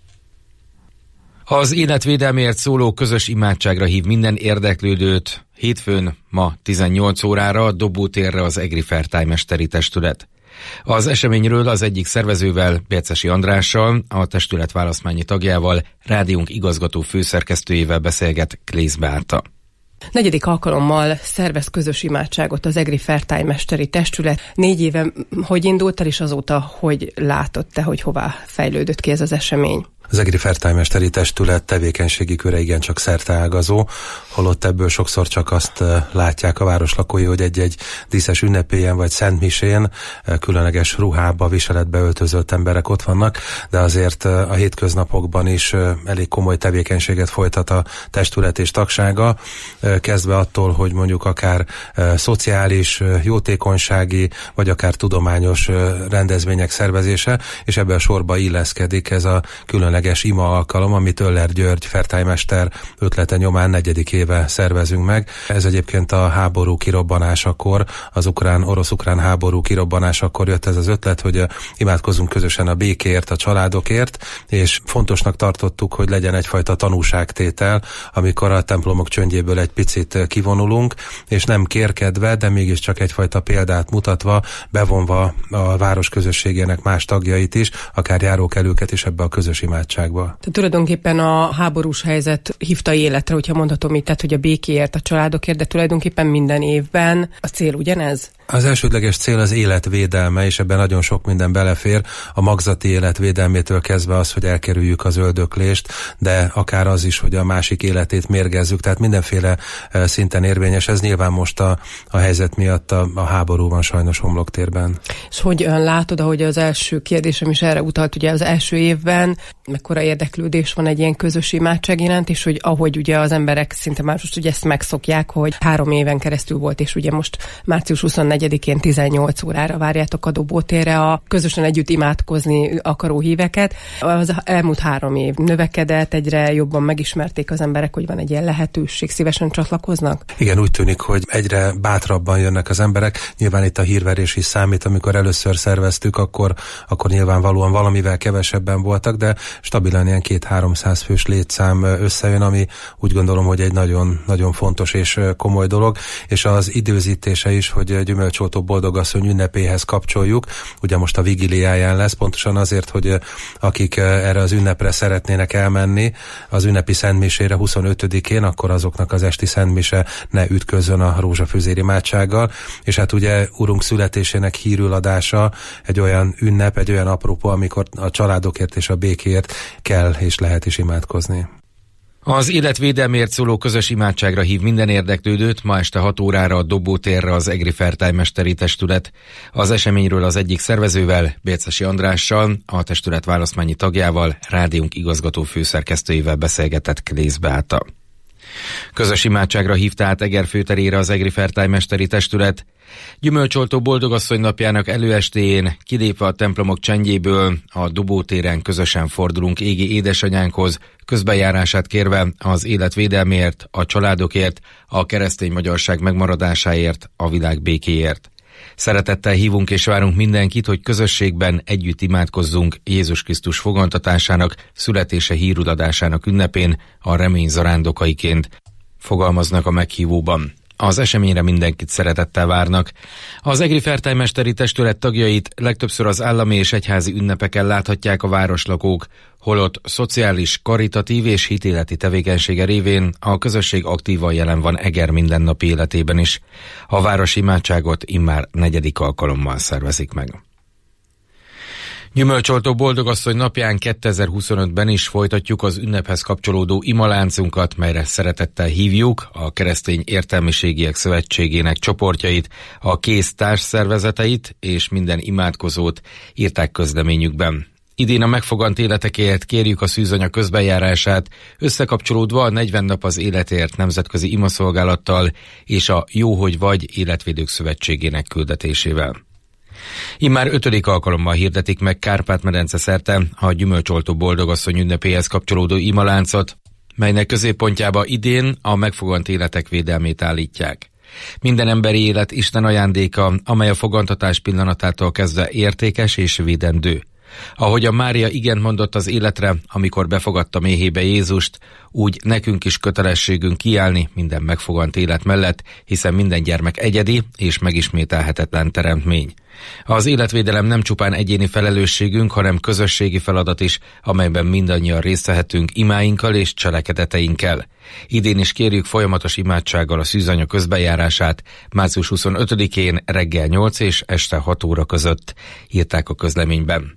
Az életvédelmért szóló közös imádságra hív minden érdeklődőt hétfőn ma tizennyolc órára Dobótérre az Egri Fertájmesteri Testület. Az eseményről az egyik szervezővel, Bércesi Andrással, a testület választmányi tagjával, rádiónk igazgató főszerkesztőjével beszélget Klész Beáta. Negyedik alkalommal szervez közös imádságot az Egri Fertájmesteri Testület. Négy éve hogy indult el, és azóta hogy látott te, hogy hová fejlődött ki ez az esemény? Az egri fertájmesteri testület tevékenységi köre igencsak szerteágazó, holott ebből sokszor csak azt látják a városlakói, hogy egy-egy díszes ünnepélyen vagy szentmisén különleges ruhába, viseletbe öltözött emberek ott vannak, de azért a hétköznapokban is elég komoly tevékenységet folytat a testület és tagsága, kezdve attól, hogy mondjuk akár szociális, jótékonysági, vagy akár tudományos rendezvények szervezése, és ebbe a sorba illeszkedik ez a különleges ima alkalom, amit Öller György fertájmester ötlete nyomán negyedik éve szervezünk meg. Ez egyébként a háború kirobbanásakor, az ukrán, orosz-ukrán háború kirobbanásakor jött ez az ötlet, hogy imádkozzunk közösen a békéért, a családokért, és fontosnak tartottuk, hogy legyen egyfajta tanúságtétel, amikor a templomok csöndjéből egy picit kivonulunk, és nem kérkedve, de mégiscsak egyfajta példát mutatva, bevonva a város közösségének más tagjait is, akár járókelőket is ebbe a közös imádságba. Tehát tulajdonképpen a háborús helyzet hívta életre, hogyha mondhatom így, tehát, hogy a békéért, a családokért, de tulajdonképpen minden évben a cél ugyanez? Az elsődleges cél az életvédelme, és ebben nagyon sok minden belefér, a magzati életvédelmétől kezdve az, hogy elkerüljük az öldöklést, de akár az is, hogy a másik életét mérgezzük, tehát mindenféle szinten érvényes. Ez nyilván most a, a helyzet miatt a, a háború van sajnos homloktérben. És hogyan látod, ahogy az első kérdésem is erre utalt, ugye az első évben mekkora érdeklődés van egy ilyen közös imádság iránt, és hogy ahogy ugye az emberek szinte már most ugye ezt megszokják, hogy három éven keresztül volt, és ugye most március huszonnegyedikén tizennyolc órára várjátok a Dobótérre a közösen együtt imádkozni akaró híveket. Az elmúlt három év növekedett, egyre jobban megismerték az emberek, hogy van egy ilyen lehetőség, szívesen csatlakoznak? Igen, úgy tűnik, hogy egyre bátrabban jönnek az emberek. Nyilván itt a hírverés is számít, amikor először szerveztük, akkor, akkor nyilvánvalóan valamivel kevesebben voltak, de stabilan ilyen két-háromszáz fős létszám összejön, ami úgy gondolom, hogy egy nagyon, nagyon fontos és komoly dolog, és az időzítése is, hogy Gyümölcsoltó Boldogasszony ünnepéhez kapcsoljuk. Ugye most a vigiliáján lesz, pontosan azért, hogy akik erre az ünnepre szeretnének elmenni, az ünnepi szentmisére huszonötödikén, akkor azoknak az esti szentmise ne ütközzön a rózsafűzér imádsággal, és hát ugye Urunk születésének hírüladása egy olyan ünnep, egy olyan apropó, amikor a családokért és a békéért kell és lehet is imádkozni. Az életvédelmért szóló közös imádságra hív minden érdeklődőt ma este hat órára a Dobótérre az egri fertájmesteri testület. Az eseményről az egyik szervezővel, Bércesi Andrással, a testület választmányi tagjával, rádiónk igazgató főszerkesztőjével beszélgetett Klész Beáta. Közös imádságra hívta át Eger főterére az egri fertájmesteri testület. Gyümölcsoltó Boldogasszony napjának előestéjén, kilépve a templomok csendjéből, a Dobótéren közösen fordulunk égi édesanyánkhoz, közbejárását kérve az életvédelmért, a családokért, a keresztény magyarság megmaradásáért, a világ békéért. Szeretettel hívunk és várunk mindenkit, hogy közösségben együtt imádkozzunk Jézus Krisztus fogantatásának, születése hírudadásának ünnepén, a remény zarándokaiként, fogalmaznak a meghívóban. Az eseményre mindenkit szeretettel várnak. Az egri fertájmesteri testület tagjait legtöbbször az állami és egyházi ünnepeken láthatják a városlakók, holott szociális, karitatív és hitéleti tevékenysége révén a közösség aktívan jelen van Eger mindennapi életében is. A városi imádságot immár negyedik alkalommal szervezik meg. Gyümölcsoltó Boldogasszony napján kétezer-huszonötben is folytatjuk az ünnephez kapcsolódó imaláncunkat, melyre szeretettel hívjuk a Keresztény Értelmiségiek Szövetségének csoportjait, a kész társszervezeteit és minden imádkozót, írták közleményükben. Idén a megfogant életekért kérjük a szűzanya közbenjárását, összekapcsolódva a negyven nap az életért nemzetközi imaszolgálattal és a Jó, hogy vagy Életvédők Szövetségének küldetésével. Immár ötödik alkalommal hirdetik meg Kárpát-medence szerte a Gyümölcsoltó Boldogasszony ünnepéhez kapcsolódó imaláncot, melynek középpontjába idén a megfogant életek védelmét állítják. Minden emberi élet Isten ajándéka, amely a fogantatás pillanatától kezdve értékes és védendő. Ahogy a Mária igent mondott az életre, amikor befogadta méhébe Jézust, úgy nekünk is kötelességünk kiállni minden megfogant élet mellett, hiszen minden gyermek egyedi és megismételhetetlen teremtmény. Az életvédelem nem csupán egyéni felelősségünk, hanem közösségi feladat is, amelyben mindannyian részt vehetünk imáinkkal és cselekedeteinkkel. Idén is kérjük folyamatos imádsággal a szűzanya közbejárását március huszonötödikén reggel nyolc és este hat óra között, írták a közleményben.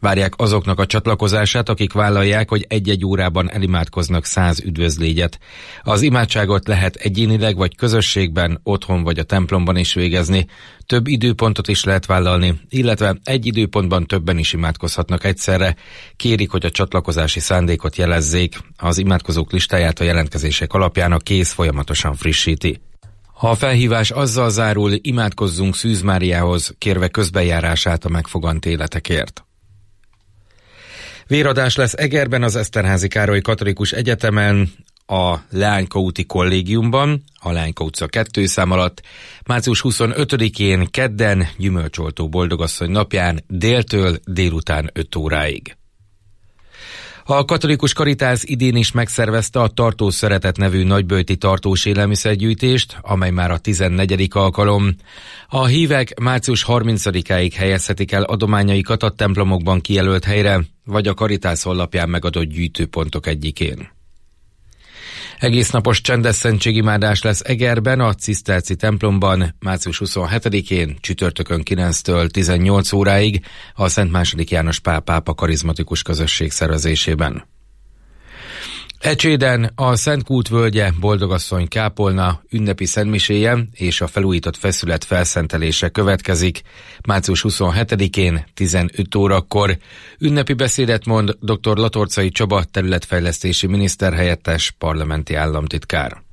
Várják azoknak a csatlakozását, akik vállalják, hogy egy-egy órában elimádkoznak száz üdvözlégyet. Az imádságot lehet egyénileg vagy közösségben, otthon vagy a templomban is végezni. Több időpontot is lehet vállalni, illetve egy időpontban többen is imádkozhatnak egyszerre. Kérik, hogy a csatlakozási szándékot jelezzék. Az imádkozók listáját a jelentkezések alapján a kész folyamatosan frissíti. A felhívás azzal zárul, imádkozzunk Szűz Máriához, kérve közbenjárását a megfogant életekért. Véradás lesz Egerben az Eszterházy Károly Katolikus Egyetemen, a Leányka úti kollégiumban, a Leányka utca kettő szám alatt, március huszonötödikén kedden Gyümölcsoltó Boldogasszony napján déltől délután öt óráig. A Katolikus Karitász idén is megszervezte a Tartó Szeretet nevű nagyböjti tartós élelmiszergyűjtést, amely már a tizennegyedik alkalom. A hívek március harmincadikáig helyezhetik el adományaikat a templomokban kijelölt helyre, vagy a Karitász honlapján megadott gyűjtőpontok egyikén. Egésznapos csendes szentségimádás lesz Egerben, a Ciszterci templomban március huszonhetedikén csütörtökön kilenctől tizennyolc óráig a Szent második János Pál pápa karizmatikus közösség szervezésében. Ecséden a Szent Kút völgye Boldogasszony kápolna ünnepi szentmiséje és a felújított feszület felszentelése következik március huszonhetedikén tizenöt órakor. Ünnepi beszédet mond dr. Latorcai Csaba területfejlesztési miniszterhelyettes parlamenti államtitkár.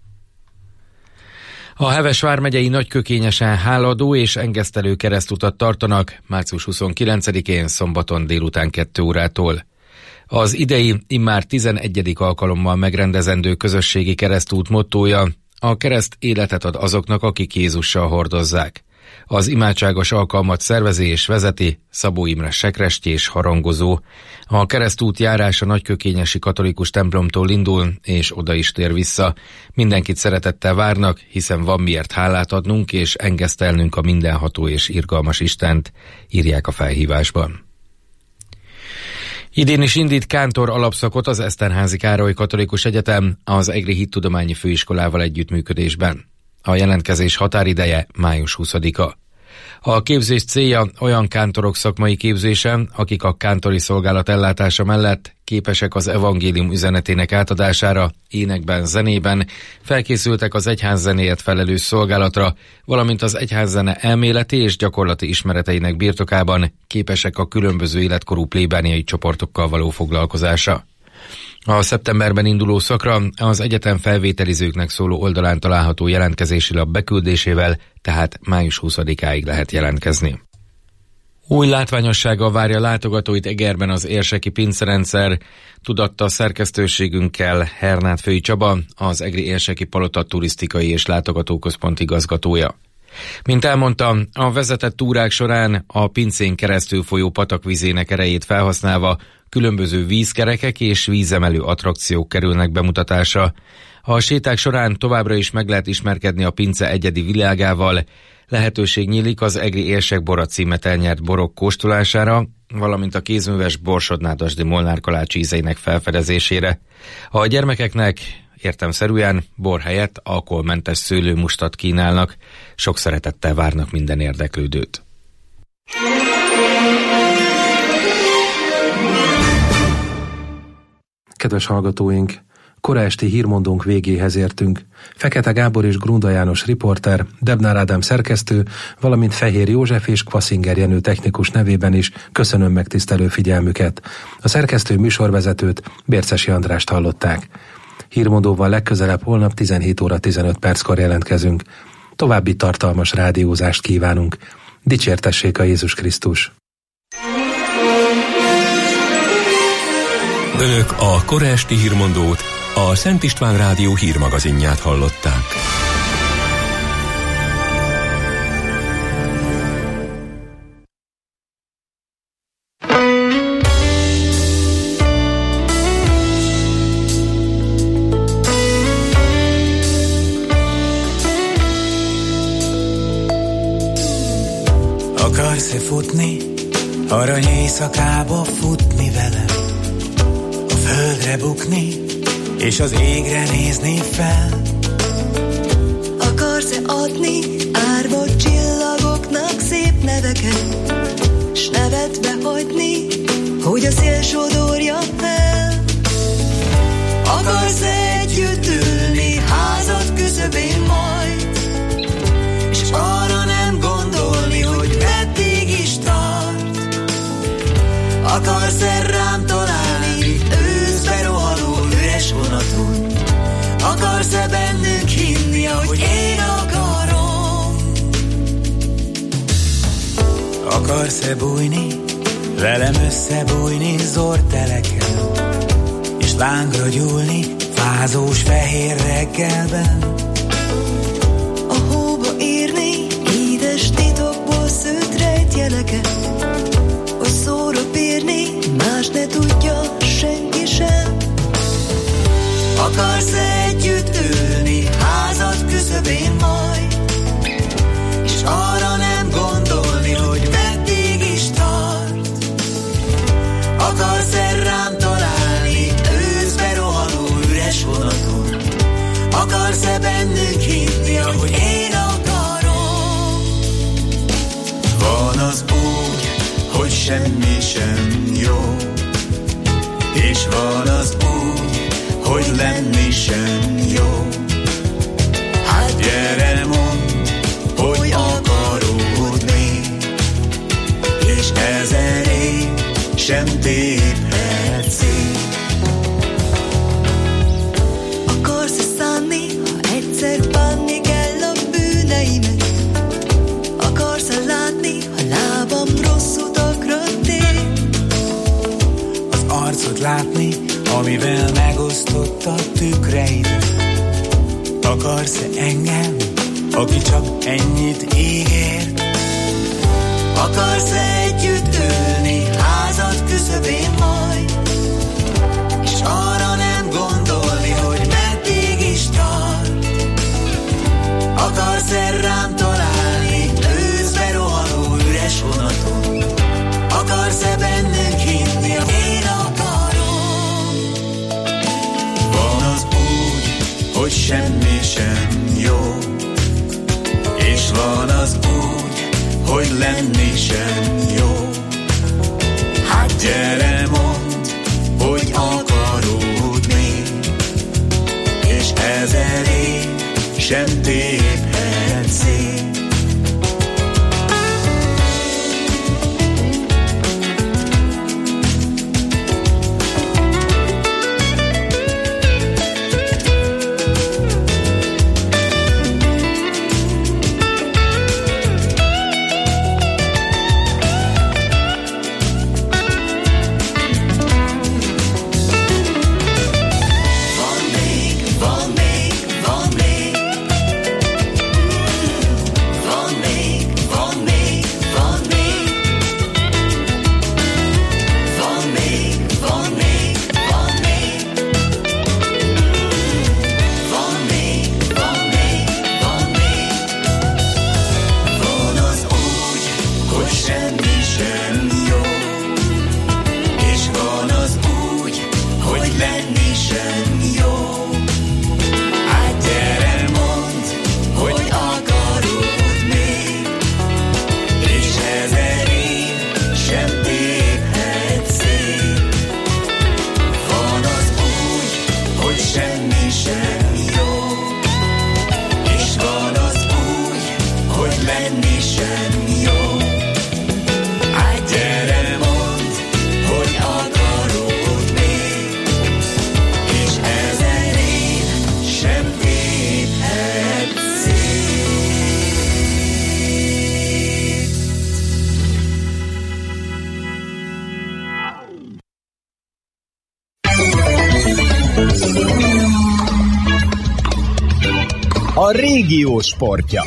A Heves vármegyei Nagykökényesen háladó és engesztelő keresztutat tartanak március huszonkilencedikén szombaton délután kettő órától. Az idei, immár tizenegyedik alkalommal megrendezendő közösségi keresztút mottója: a kereszt életet ad azoknak, akik Jézussal hordozzák. Az imádságos alkalmat szervezi és vezeti Szabó Imre sekrestye és harangozó. A keresztút járás a Nagykökényesi katolikus templomtól indul, és oda is tér vissza. Mindenkit szeretettel várnak, hiszen van miért hálát adnunk és engesztelnünk a mindenható és irgalmas Istent, írják a felhívásban. Idén is indít kántor alapszakot az Eszterházy Károly Katolikus Egyetem az Egri Hittudományi Főiskolával együttműködésben. A jelentkezés határideje május huszadika. A képzés célja olyan kántorok szakmai képzése, akik a kántori szolgálat ellátása mellett képesek az evangélium üzenetének átadására, énekben, zenében, felkészültek az egyházzenéért felelős szolgálatra, valamint az egyházzene elméleti és gyakorlati ismereteinek birtokában képesek a különböző életkorú plébániai csoportokkal való foglalkozásra. A szeptemberben induló szakra az egyetem felvételizőknek szóló oldalán található jelentkezési lap beküldésével, tehát május huszadikáig lehet jelentkezni. Új látványossággal várja látogatóit Egerben az érseki pincerendszer, tudatta szerkesztőségünkkel Hernát Fői Csaba, az Egri érseki palota turisztikai és látogatóközpont igazgatója. Mint elmondta, a vezetett túrák során a pincén keresztül folyó patakvizének erejét felhasználva különböző vízkerekek és vízemelő attrakciók kerülnek bemutatásra. A séták során továbbra is meg lehet ismerkedni a pince egyedi világával, lehetőség nyílik az Egri érsek bora címet elnyert borok kóstolására, valamint a kézműves Borsod-Nádasdy Molnár kalács ízeinek felfedezésére. A gyermekeknek értelemszerűen bor helyett alkoholmentes szőlőmustat kínálnak, sok szeretettel várnak minden érdeklődőt. Kedves hallgatóink, kora esti hírmondónk végéhez értünk. Fekete Gábor és Grunda János riporter, Debnár Ádám szerkesztő, valamint Fehér József és Kvaszinger Jenő technikus nevében is köszönöm megtisztelő figyelmüket. A szerkesztő műsorvezetőt, Bércesi Andrást hallották. Hírmondóval legközelebb holnap tizenhét óra tizenöt perckor jelentkezünk. További tartalmas rádiózást kívánunk. Dicsértessék a Jézus Krisztus! Önök a kora esti hírmondót, a Szent István Rádió hírmagazinját hallották. Akarsz-e futni, arany éjszakába futni velem? A földre bukni, és az égre nézni fel? Akarsz-e adni árva csillagoknak szép neveket, s nevetbe hagyni, hogy a szél sodorja fel. Akarsz együtt ülni házad küszöbén majd, és arra nem gondolni, hogy meddig is tart. Akarsz-e rám találni őszbe rohanó üres vonaton? Akarsz-e bennünk hinni, ahogy én akarom? Akarsz-e bújni, velem összebújni zorteleken, és lángra gyúlni fázós fehér reggelben? A hóba írni édes titokból szőtt rejtjeleket, hogy szóra bírni más ne tudja senki sem. Akarsz együtt ülni házad küszöbén majd, és arra nem gondolni, hogy meddig is tart. Akarsz-e rám találni őszbe rohanó üres vonaton? Akarsz-e bennünk hinni, ahogy én akarom? Van az úgy, hogy semmi sem jó, és van az úgy, hogy lenni sem jó. Hát gyere, mondd, hogy akarod még, és ezer év sem téphet szét. Akarsz-e szánni, ha egyszer bánni kell a bűneimet? Akarsz-e látni, ha lábam rossz utakra tér? Az arcot látni, amivel megosztott a tükreidet. Akarsz-e engem, aki csak ennyit ígért? Akarsz-e együtt ülni házad küszöbén majd, és arra nem gondolni, hogy meddig is tart? Akarsz-e rám találni őszbe rohanó üres vonaton? Akarsz-e bennünk hinni, én akarom? Van az úgy, hogy semmi sem jó, és van az úgy, hogy lenni sem jó. Hát gyere, mondd, hogy akarod még, és ezer év sem téphet szét. A régió sportja.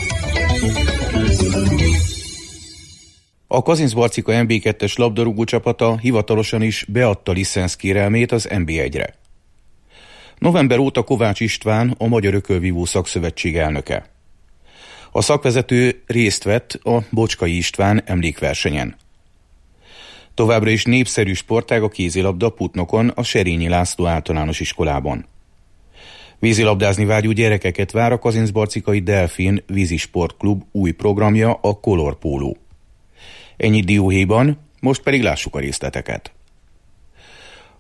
A Kazincbarcika en bé kettes labdarúgó csapata hivatalosan is beadta licenszkérelmét az en bé egyre. November óta Kovács István a Magyar Ökölvívó Szakszövetség elnöke. A szakvezető részt vett a Bocskai István emlékversenyen. Továbbra is népszerű sportág a kézilabda Putnokon, a Serényi László általános iskolában. Vízilabdázni vágyó gyerekeket vár a Kazincbarcikai Delfin vízisportklub új programja, a Color Polo. Ennyi dióhéjban, most pedig lássuk a részleteket.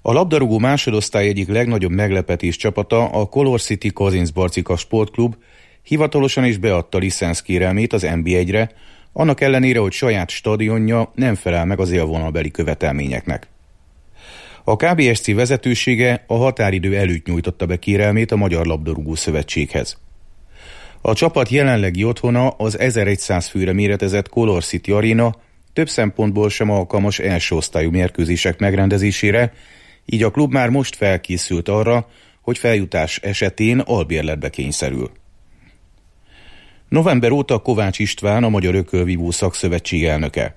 A labdarúgó másodosztály egyik legnagyobb meglepetés csapata, a Color City Kazincbarcika Sportklub hivatalosan is beadta licenszkérelmét az en bé egyre, annak ellenére, hogy saját stadionja nem felel meg az élvonalbeli követelményeknek. A ká bé es cé vezetősége a határidő előtt nyújtotta be kérelmét a Magyar Labdarúgó Szövetséghez. A csapat jelenlegi otthona az ezerszáz főre méretezett Color City Arena több szempontból sem alkalmas első osztályú mérkőzések megrendezésére, így a klub már most felkészült arra, hogy feljutás esetén albérletbe kényszerül. November óta Kovács István a Magyar Ökölvívó Szakszövetség elnöke.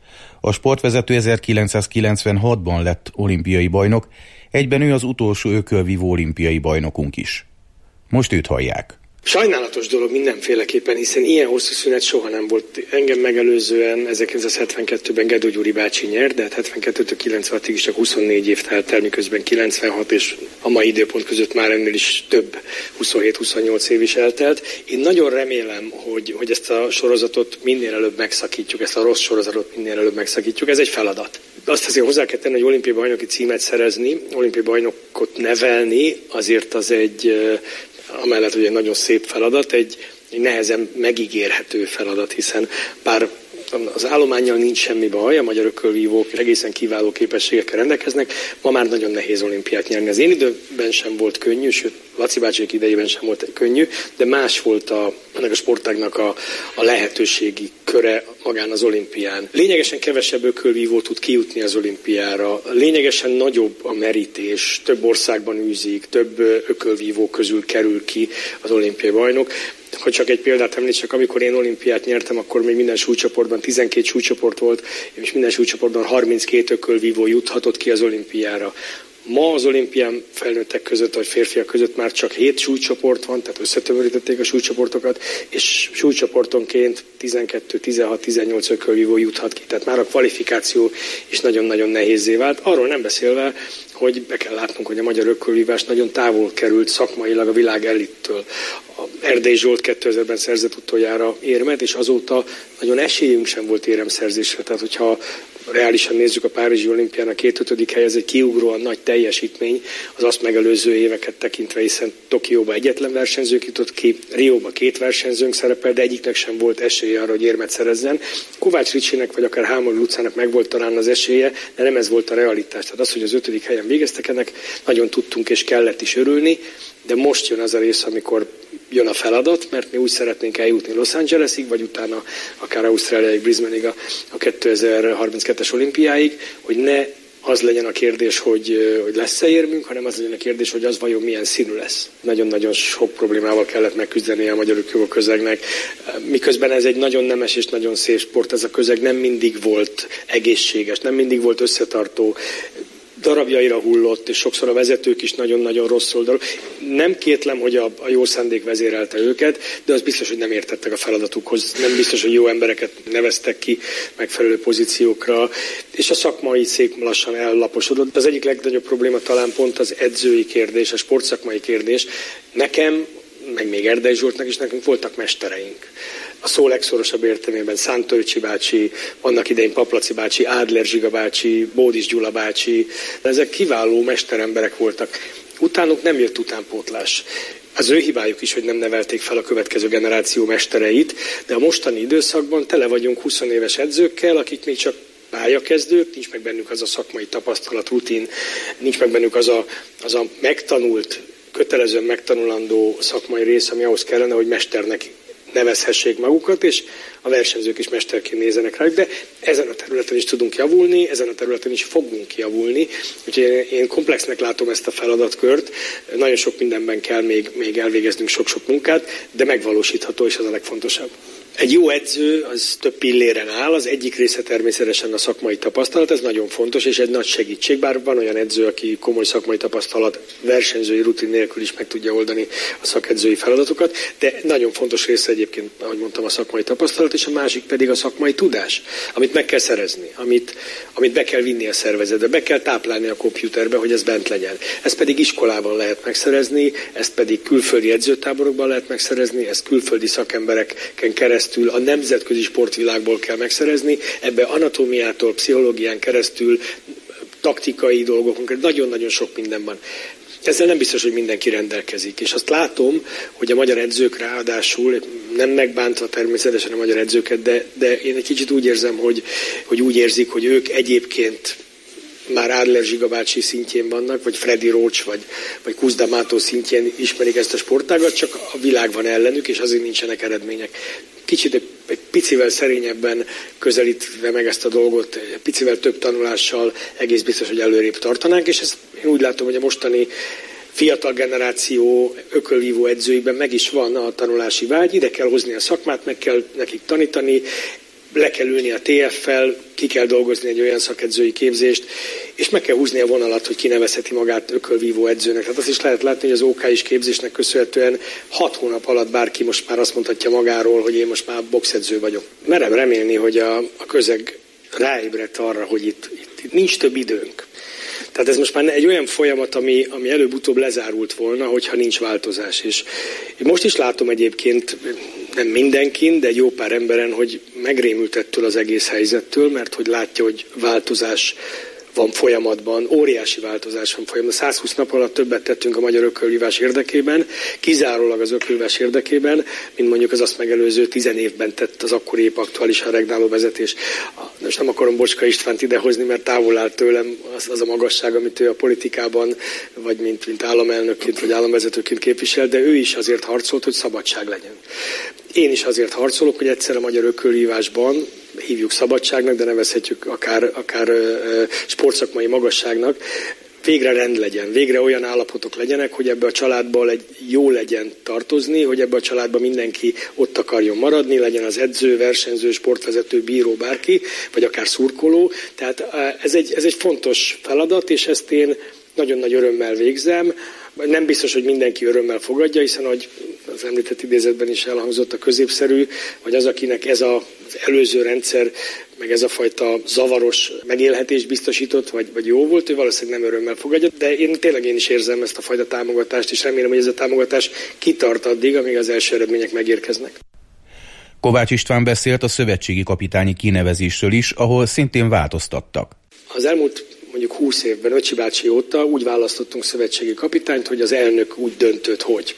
A sportvezető ezerkilencszázkilencvenhatban lett olimpiai bajnok, egyben ő az utolsó ökölvívó olimpiai bajnokunk is. Most őt hallják. Sajnálatos dolog mindenféleképpen, hiszen ilyen hosszú szünet soha nem volt. Engem megelőzően ezerkilencszázhetvenkettőben Gedő Gyuri bácsi nyert, de hát hetvenkettőtől kilencvenhatig is csak huszonnégy év telt el, miközben kilencvenhat és a mai időpont között már ennél is több, huszonhét-huszonnyolc év is eltelt. Én nagyon remélem, hogy, hogy ezt a sorozatot minél előbb megszakítjuk, ezt a rossz sorozatot minél előbb megszakítjuk. Ez egy feladat. Azt azért hozzá kell tenni, hogy olimpiai bajnoki címet szerezni, olimpiai bajnokot nevelni, azért az egy, amellett, hogy egy nagyon szép feladat, egy, egy nehezen megígérhető feladat, hiszen bár az állománnyal nincs semmi baj, a magyar ökölvívók egészen kiváló képességekkel rendelkeznek, ma már nagyon nehéz olimpiát nyerni. Az én időben sem volt könnyű, sőt Laci bácsék idejében sem volt könnyű, de más volt a, ennek a sportágnak a, a lehetőségi köre magán az olimpián. Lényegesen kevesebb ökölvívó tud kijutni az olimpiára, lényegesen nagyobb a merítés, több országban űzik, több ökölvívó közül kerül ki az olimpiai bajnok. Hogy csak egy példát említsek, amikor én olimpiát nyertem, akkor még minden súlycsoportban tizenkét súlycsoport volt, és minden súlycsoportban harminckét ökölvívó juthatott ki az olimpiára. Ma az olimpián felnőttek között, vagy férfiak között már csak hét súlycsoport van, tehát összetömörítették a súlycsoportokat, és súlycsoportonként tizenkettő, tizenhat, tizennyolc ökölvívó juthat ki. Tehát már a kvalifikáció is nagyon-nagyon nehézzé vált. Arról nem beszélve, hogy be kell látnunk, hogy a magyar ökölvívás nagyon távol került szakmailag a világ elittől. Erdély Zsolt kétezerben szerzett utoljára érmet, és azóta nagyon esélyünk sem volt éremszerzésre. Tehát, hogyha reálisan nézzük a Párizsi olimpián, a két ötödik hely, ez egy kiugróan nagy teljesítmény, az azt megelőző éveket tekintve, hiszen Tokióba egyetlen versenyzők jutott ki, Rióba két versenyzőnk szerepel, de egyiknek sem volt esélye arra, hogy érmet szerezzen. Kovács Ricsinek, vagy akár Hámori Lucának meg volt talán az esélye, de nem ez volt a realitás. Tehát az, hogy az ötödik helyen végeztek, ennek nagyon tudtunk és kellett is örülni, de most jön az a rész, amikor jön a feladat, mert mi úgy szeretnénk eljutni Los Angelesig, vagy utána akár Ausztráliáig, Brisbane-ig a, a kétezer-harminckettes olimpiáig, hogy ne az legyen a kérdés, hogy, hogy lesz-e érmünk, hanem az legyen a kérdés, hogy az vajon milyen színű lesz. Nagyon-nagyon sok problémával kellett megküzdeni a magyar ökölvívó közegnek, miközben ez egy nagyon nemes és nagyon szép sport, ez a közeg nem mindig volt egészséges, nem mindig volt összetartó, darabjaira hullott, és sokszor a vezetők is nagyon-nagyon rossz oldalú. Nem kétlem, hogy a, a jó szándék vezérelte őket, de az biztos, hogy nem értettek a feladatukhoz. Nem biztos, hogy jó embereket neveztek ki megfelelő pozíciókra, és a szakmai szék lassan ellaposodott. Az egyik legnagyobb probléma talán pont az edzői kérdés, a sportszakmai kérdés. Nekem, meg még Erdély Zsoltnak is nekünk voltak mestereink. A szó legszorosabb értelmében Szántörcsi bácsi, annak idején Paplaci bácsi, Ádler Zsiga bácsi, Bódis Gyula bácsi. Ezek kiváló mesteremberek voltak. Utánuk nem jött utánpótlás. Az ő hibájuk is, hogy nem nevelték fel a következő generáció mestereit, de a mostani időszakban tele vagyunk húsz éves edzőkkel, akik még csak pályakezdők, nincs meg bennük az a szakmai tapasztalat, rutin, nincs meg bennük az a, az a megtanult, kötelezően megtanulandó szakmai rész, ami ahhoz kellene, hogy mesternek nevezhessék magukat, és a versenyzők is mesterként nézenek rájuk, de ezen a területen is tudunk javulni, ezen a területen is fogunk javulni, úgyhogy én komplexnek látom ezt a feladatkört, nagyon sok mindenben kell még, még elvégeznünk sok-sok munkát, de megvalósítható, és ez a legfontosabb. Egy jó edző az több pilléren áll, az egyik része természetesen a szakmai tapasztalat, ez nagyon fontos, és egy nagy segítség, bár van olyan edző, aki komoly szakmai tapasztalat, versenyzői rutin nélkül is meg tudja oldani a szakedzői feladatokat, de nagyon fontos része egyébként, ahogy mondtam, a szakmai tapasztalat, és a másik pedig a szakmai tudás, amit meg kell szerezni, amit, amit be kell vinni a szervezetbe, be kell táplálni a kompjúterbe, hogy ez bent legyen. Ezt pedig iskolában lehet megszerezni, ezt pedig külföldi edzőtáborokban lehet megszerezni, ezt külföldi szakembereken keresztül a nemzetközi sportvilágból kell megszerezni, ebbe anatómiától, pszichológián keresztül taktikai dolgok, nagyon-nagyon sok minden van. Ezzel nem biztos, hogy mindenki rendelkezik. És azt látom, hogy a magyar edzők ráadásul, nem megbántva természetesen a magyar edzőket, de, de én egy kicsit úgy érzem, hogy, hogy úgy érzik, hogy ők egyébként már Adler Zsiga bácsi szintjén vannak, vagy Freddy Roach, vagy, vagy Kuzda Mátó szintjén ismerik ezt a sportágat, csak a világ van ellenük, és azért nincsenek eredmények. Kicsit egy, egy picivel szerényebben közelítve meg ezt a dolgot, egy picivel több tanulással egész biztos, hogy előrébb tartanánk, és ezt én úgy látom, hogy a mostani fiatal generáció ökölvívó edzőiben meg is van a tanulási vágy, ide kell hozni a szakmát, meg kell nekik tanítani, le kell ülni a té ef-fel, ki kell dolgozni egy olyan szakedzői képzést, és meg kell húzni a vonalat, hogy kinevezheti magát ökölvívó edzőnek. Hát azt is lehet látni, hogy az ó ká is képzésnek köszönhetően hat hónap alatt bárki most már azt mondhatja magáról, hogy én most már boxedző vagyok. Merem remélni, hogy a, a közeg ráébredt arra, hogy itt, itt, itt nincs több időnk. Tehát ez most már egy olyan folyamat, ami, ami előbb-utóbb lezárult volna, hogyha nincs változás. És én most is látom egyébként, nem mindenkin, de egy jó pár emberen, hogy megrémült ettől az egész helyzettől, mert hogy látja, hogy változás van folyamatban, óriási változás van folyamatban. százhúsz nap alatt többet tettünk a magyar ökölvívás érdekében, kizárólag az ökölvívás érdekében, mint mondjuk az azt megelőző tizen évben tett az akkori épp aktuális a regnáló vezetés. Most nem akarom Bocska Istvánt idehozni, mert távol áll tőlem az, az a magasság, amit ő a politikában, vagy mint, mint államelnökként, vagy államvezetőként képvisel, de ő is azért harcolt, hogy szabadság legyen. Én is azért harcolok, hogy egyszer a magyar ökölvívásban, hívjuk szabadságnak, de nevezhetjük akár, akár ö, sportszakmai magasságnak, végre rend legyen, végre olyan állapotok legyenek, hogy ebbe a családból egy jó legyen tartozni, hogy ebbe a családban mindenki ott akarjon maradni, legyen az edző, versenyző, sportvezető, bíró, bárki, vagy akár szurkoló. Tehát ez egy, ez egy fontos feladat, és ezt én nagyon nagy örömmel végzem. Nem biztos, hogy mindenki örömmel fogadja, hiszen ahogy az említett idézetben is elhangzott, a középszerű, vagy az, akinek ez a, az előző rendszer, meg ez a fajta zavaros megélhetés biztosított, vagy, vagy jó volt, ő valószínűleg nem örömmel fogadja, de én tényleg én is érzem ezt a fajta támogatást, és remélem, hogy ez a támogatás kitart addig, amíg az első eredmények megérkeznek. Kovács István beszélt a szövetségi kapitányi kinevezésről is, ahol szintén változtattak. Az elmúlt mondjuk húsz évben, Öcsi bácsi óta úgy választottunk szövetségi kapitányt, hogy az elnök úgy döntött, hogy.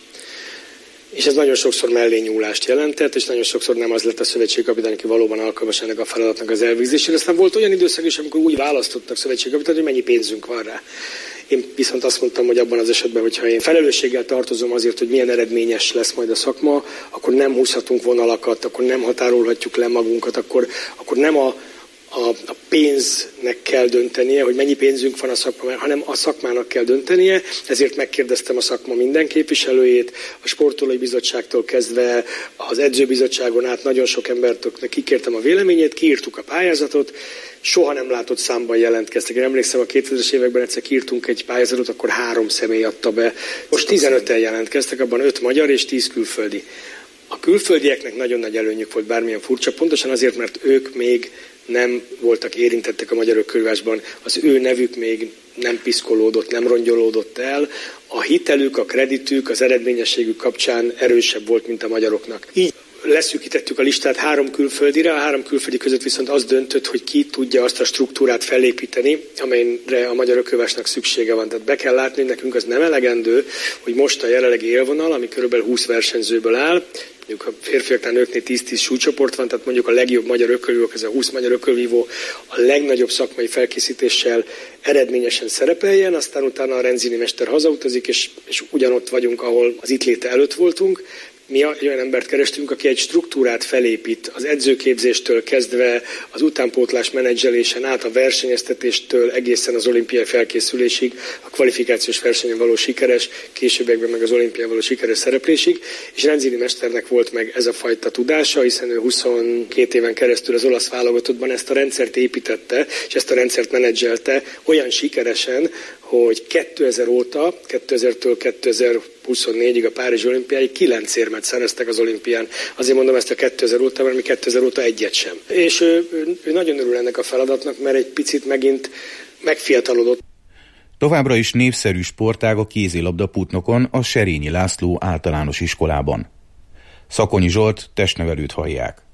És ez nagyon sokszor mellényúlást jelentett, és nagyon sokszor nem az lett a szövetségi kapitány, aki valóban alkalmas ennek a feladatnak az elvégzésére. Aztán volt olyan időszak is, amikor úgy választottak szövetségi kapitányt, hogy mennyi pénzünk van rá. Én viszont azt mondtam, hogy abban az esetben, hogyha én felelősséggel tartozom azért, hogy milyen eredményes lesz majd a szakma, akkor nem húzhatunk vonalakat, akkor nem határolhatjuk le magunkat, akkor, akkor nem a A, a pénznek kell döntenie, hogy mennyi pénzünk van a szakmában, hanem a szakmának kell döntenie, ezért megkérdeztem a szakma minden képviselőjét, a sportolói bizottságtól kezdve az edzőbizottságon át nagyon sok embertől kikértem a véleményét, kiírtuk a pályázatot, soha nem látott számban jelentkeztek. Én emlékszem, a kétezres években egyszer kiírtunk egy pályázatot, akkor három személy adta be. Most tizenöten jelentkeztek, abban öt magyar és tíz külföldi. A külföldieknek nagyon nagy előnyük volt, bármilyen furcsa, pontosan azért, mert ők még nem voltak érintettek a magyar ökölvívásban, az ő nevük még nem piszkolódott, nem rongyolódott el, a hitelük, a kreditük, az eredményességük kapcsán erősebb volt, mint a magyaroknak. Így leszűkítettük a listát három külföldire, a három külföldi között viszont az döntött, hogy ki tudja azt a struktúrát felépíteni, amelyre a magyar ökölvívásnak szüksége van. Tehát be kell látni, hogy nekünk az nem elegendő, hogy most a jelenlegi élvonal, ami körülbelül húsz versenyzőből áll, mondjuk a férfiaknál, nőknél tíz-tíz súlycsoport van, tehát mondjuk a legjobb magyar ökölvívó, ez a húsz magyar ökölvívó a legnagyobb szakmai felkészítéssel eredményesen szerepeljen, aztán utána a Renzini mester hazautazik, és, és ugyanott vagyunk, ahol az itt léte előtt voltunk. Mi egy olyan embert kerestünk, aki egy struktúrát felépít, az edzőképzéstől kezdve az utánpótlás menedzselésen át a versenyeztetéstől egészen az olimpiai felkészülésig, a kvalifikációs versenyen való sikeres, későbbiekben meg az olimpián való sikeres szereplésig, és Renzini mesternek volt meg ez a fajta tudása, hiszen ő huszonkét éven keresztül az olasz válogatottban ezt a rendszert építette, és ezt a rendszert menedzselte olyan sikeresen, hogy kétezer óta, kétezertől kétezer-huszonnégyig a Párizsi olimpiáig kilenc érmet szereztek az olimpián. Azért mondom ezt a kétezer óta, mert mi kétezer óta egyet sem. És ő, ő, ő nagyon örül ennek a feladatnak, mert egy picit megint megfiatalodott. Továbbra is népszerű sportág a kézilabda Putnokon, a Serényi László általános iskolában. Szakonyi Zsolt testnevelőt hallják.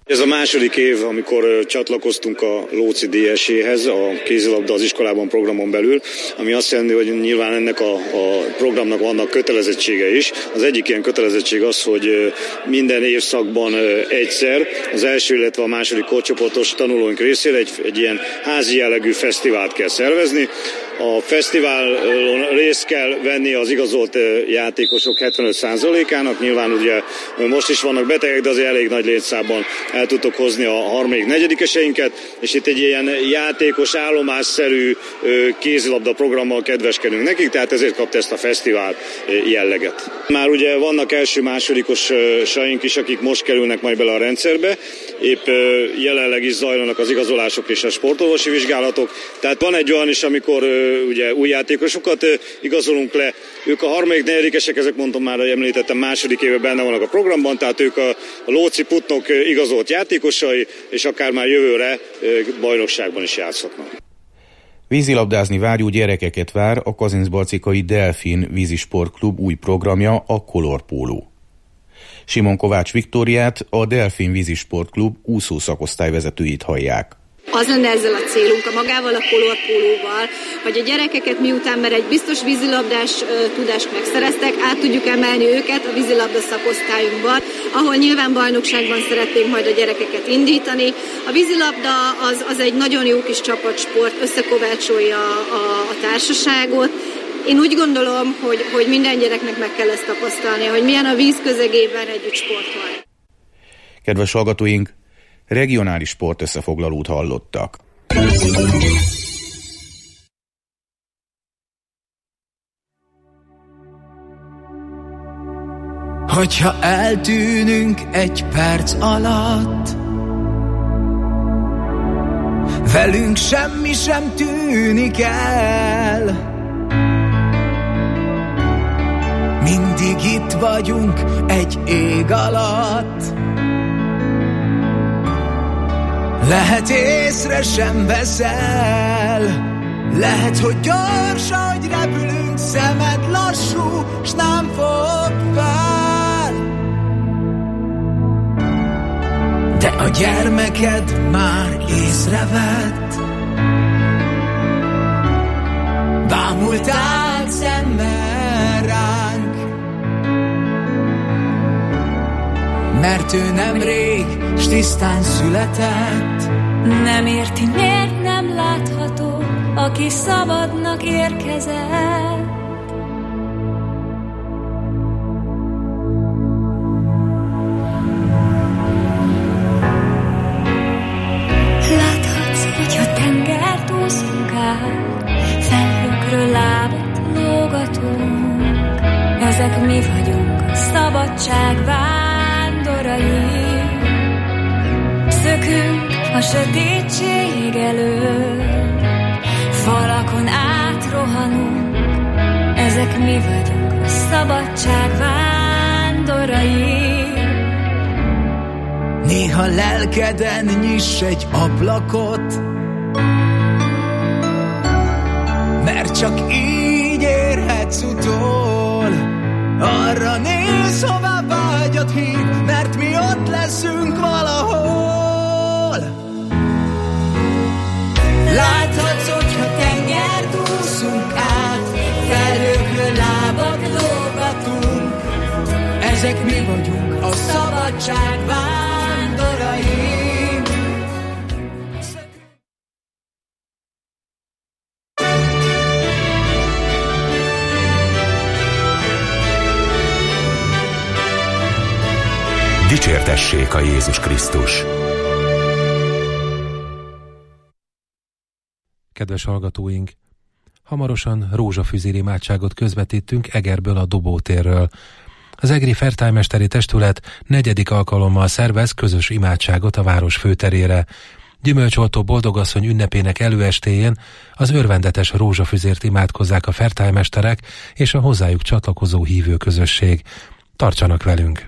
Ez a második év, amikor csatlakoztunk a Lóczy dé es é-hez, a kézilabda az iskolában programon belül, ami azt jelenti, hogy nyilván ennek a, a programnak vannak kötelezettsége is. Az egyik ilyen kötelezettség az, hogy minden évszakban egyszer az első, illetve a második korcsoportos tanulóink részére egy, egy ilyen házi jellegű fesztivált kell szervezni. A fesztiválon részt kell venni az igazolt játékosok hetvenöt százalékának. Nyilván ugye most is vannak betegek, de azért elég nagy létszámban el tudtok hozni a harmadik, negyedikeseinket, és itt egy ilyen játékos állomásszerű kézilabda programmal kedveskedünk nekik, tehát ezért kapta ezt a fesztivál jelleget. Már ugye vannak első-másodikosaink is, akik most kerülnek majd bele a rendszerbe, épp jelenleg is zajlanak az igazolások és a sportorvosi vizsgálatok, tehát van egy olyan is, amikor ugye új játékosokat igazolunk le, ők a harmadik, negyedikesek, ezek mondtam már, hogy említettem, második éve benne vannak a programban, tehát ők a, a Lóczy Putnok igazolt játékosai, és akár már jövőre bajnokságban is játszhatnak. Vízilabdázni vágyó gyerekeket vár a Kazincbarcikai Delfin vízisportklub új programja, a Color Polo. Simon Kovács Viktóriát, a Delfin vízisportklub úszó szakosztályvezetőit hallják. Az lenne ezzel a célunk, a magával a Color Pólóval, hogy a gyerekeket miután már egy biztos vízilabdás uh, tudást megszereztek, át tudjuk emelni őket a vízilabda szakosztályunkban, ahol nyilván bajnokságban szeretnénk majd a gyerekeket indítani. A vízilabda az, az egy nagyon jó kis csapatsport, összekovácsolja a, a társaságot. Én úgy gondolom, hogy, hogy minden gyereknek meg kell ezt tapasztalni, hogy milyen a víz közegében együtt sportolni. Kedves hallgatóink, regionális sportösszefoglalót hallottak. Hogyha eltűnünk egy perc alatt, velünk semmi sem tűnik el. Mindig itt vagyunk egy ég alatt. Lehet észre sem veszel, lehet, hogy gyors, ahogy repülünk, szemed lassú, s nem fog fel. De a gyermeked már észrevett, bámult át szemmel ránk, mert ő nemrég s tisztán született. Nem érti, miért nem látható, aki szabadnak érkezett. Láthatsz, hogyha tengert úszunk át, felhőkről lábat lógatunk. Ezek mi vagyunk, a szabadság vándorai. Szökünk a sötétség elől, falakon átrohanunk. Ezek mi vagyunk, a szabadság vándorai. Néha lelkeden nyiss egy ablakot, mert csak így érhetsz utol. Arra nézz, hová vágyat hív, mert mi ott leszünk valahol. Láthatsz, hogyha tengert úszunk át, felhőkről lábat lógatunk. Ezek mi vagyunk, a szabadság vándorai. Dicsértessék a Jézus Krisztus! Kedves hallgatóink! Hamarosan rózsafüzér imádságot közvetítünk Egerből, a Dobótérről. Az egri fertájmesteri testület negyedik alkalommal szervez közös imádságot a város főterére. Gyümölcsoltó boldogasszony ünnepének előestéjén az örvendetes rózsafüzért imádkozzák a fertájmesterek és a hozzájuk csatlakozó hívő közösség. Tartsanak velünk!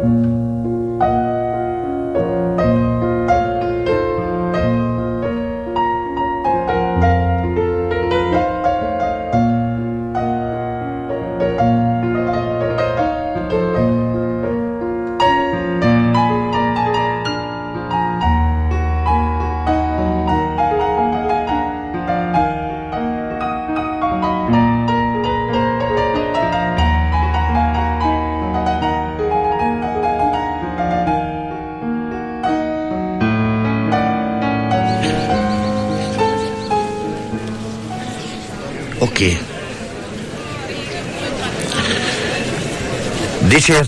Oké. Okay. Dicsért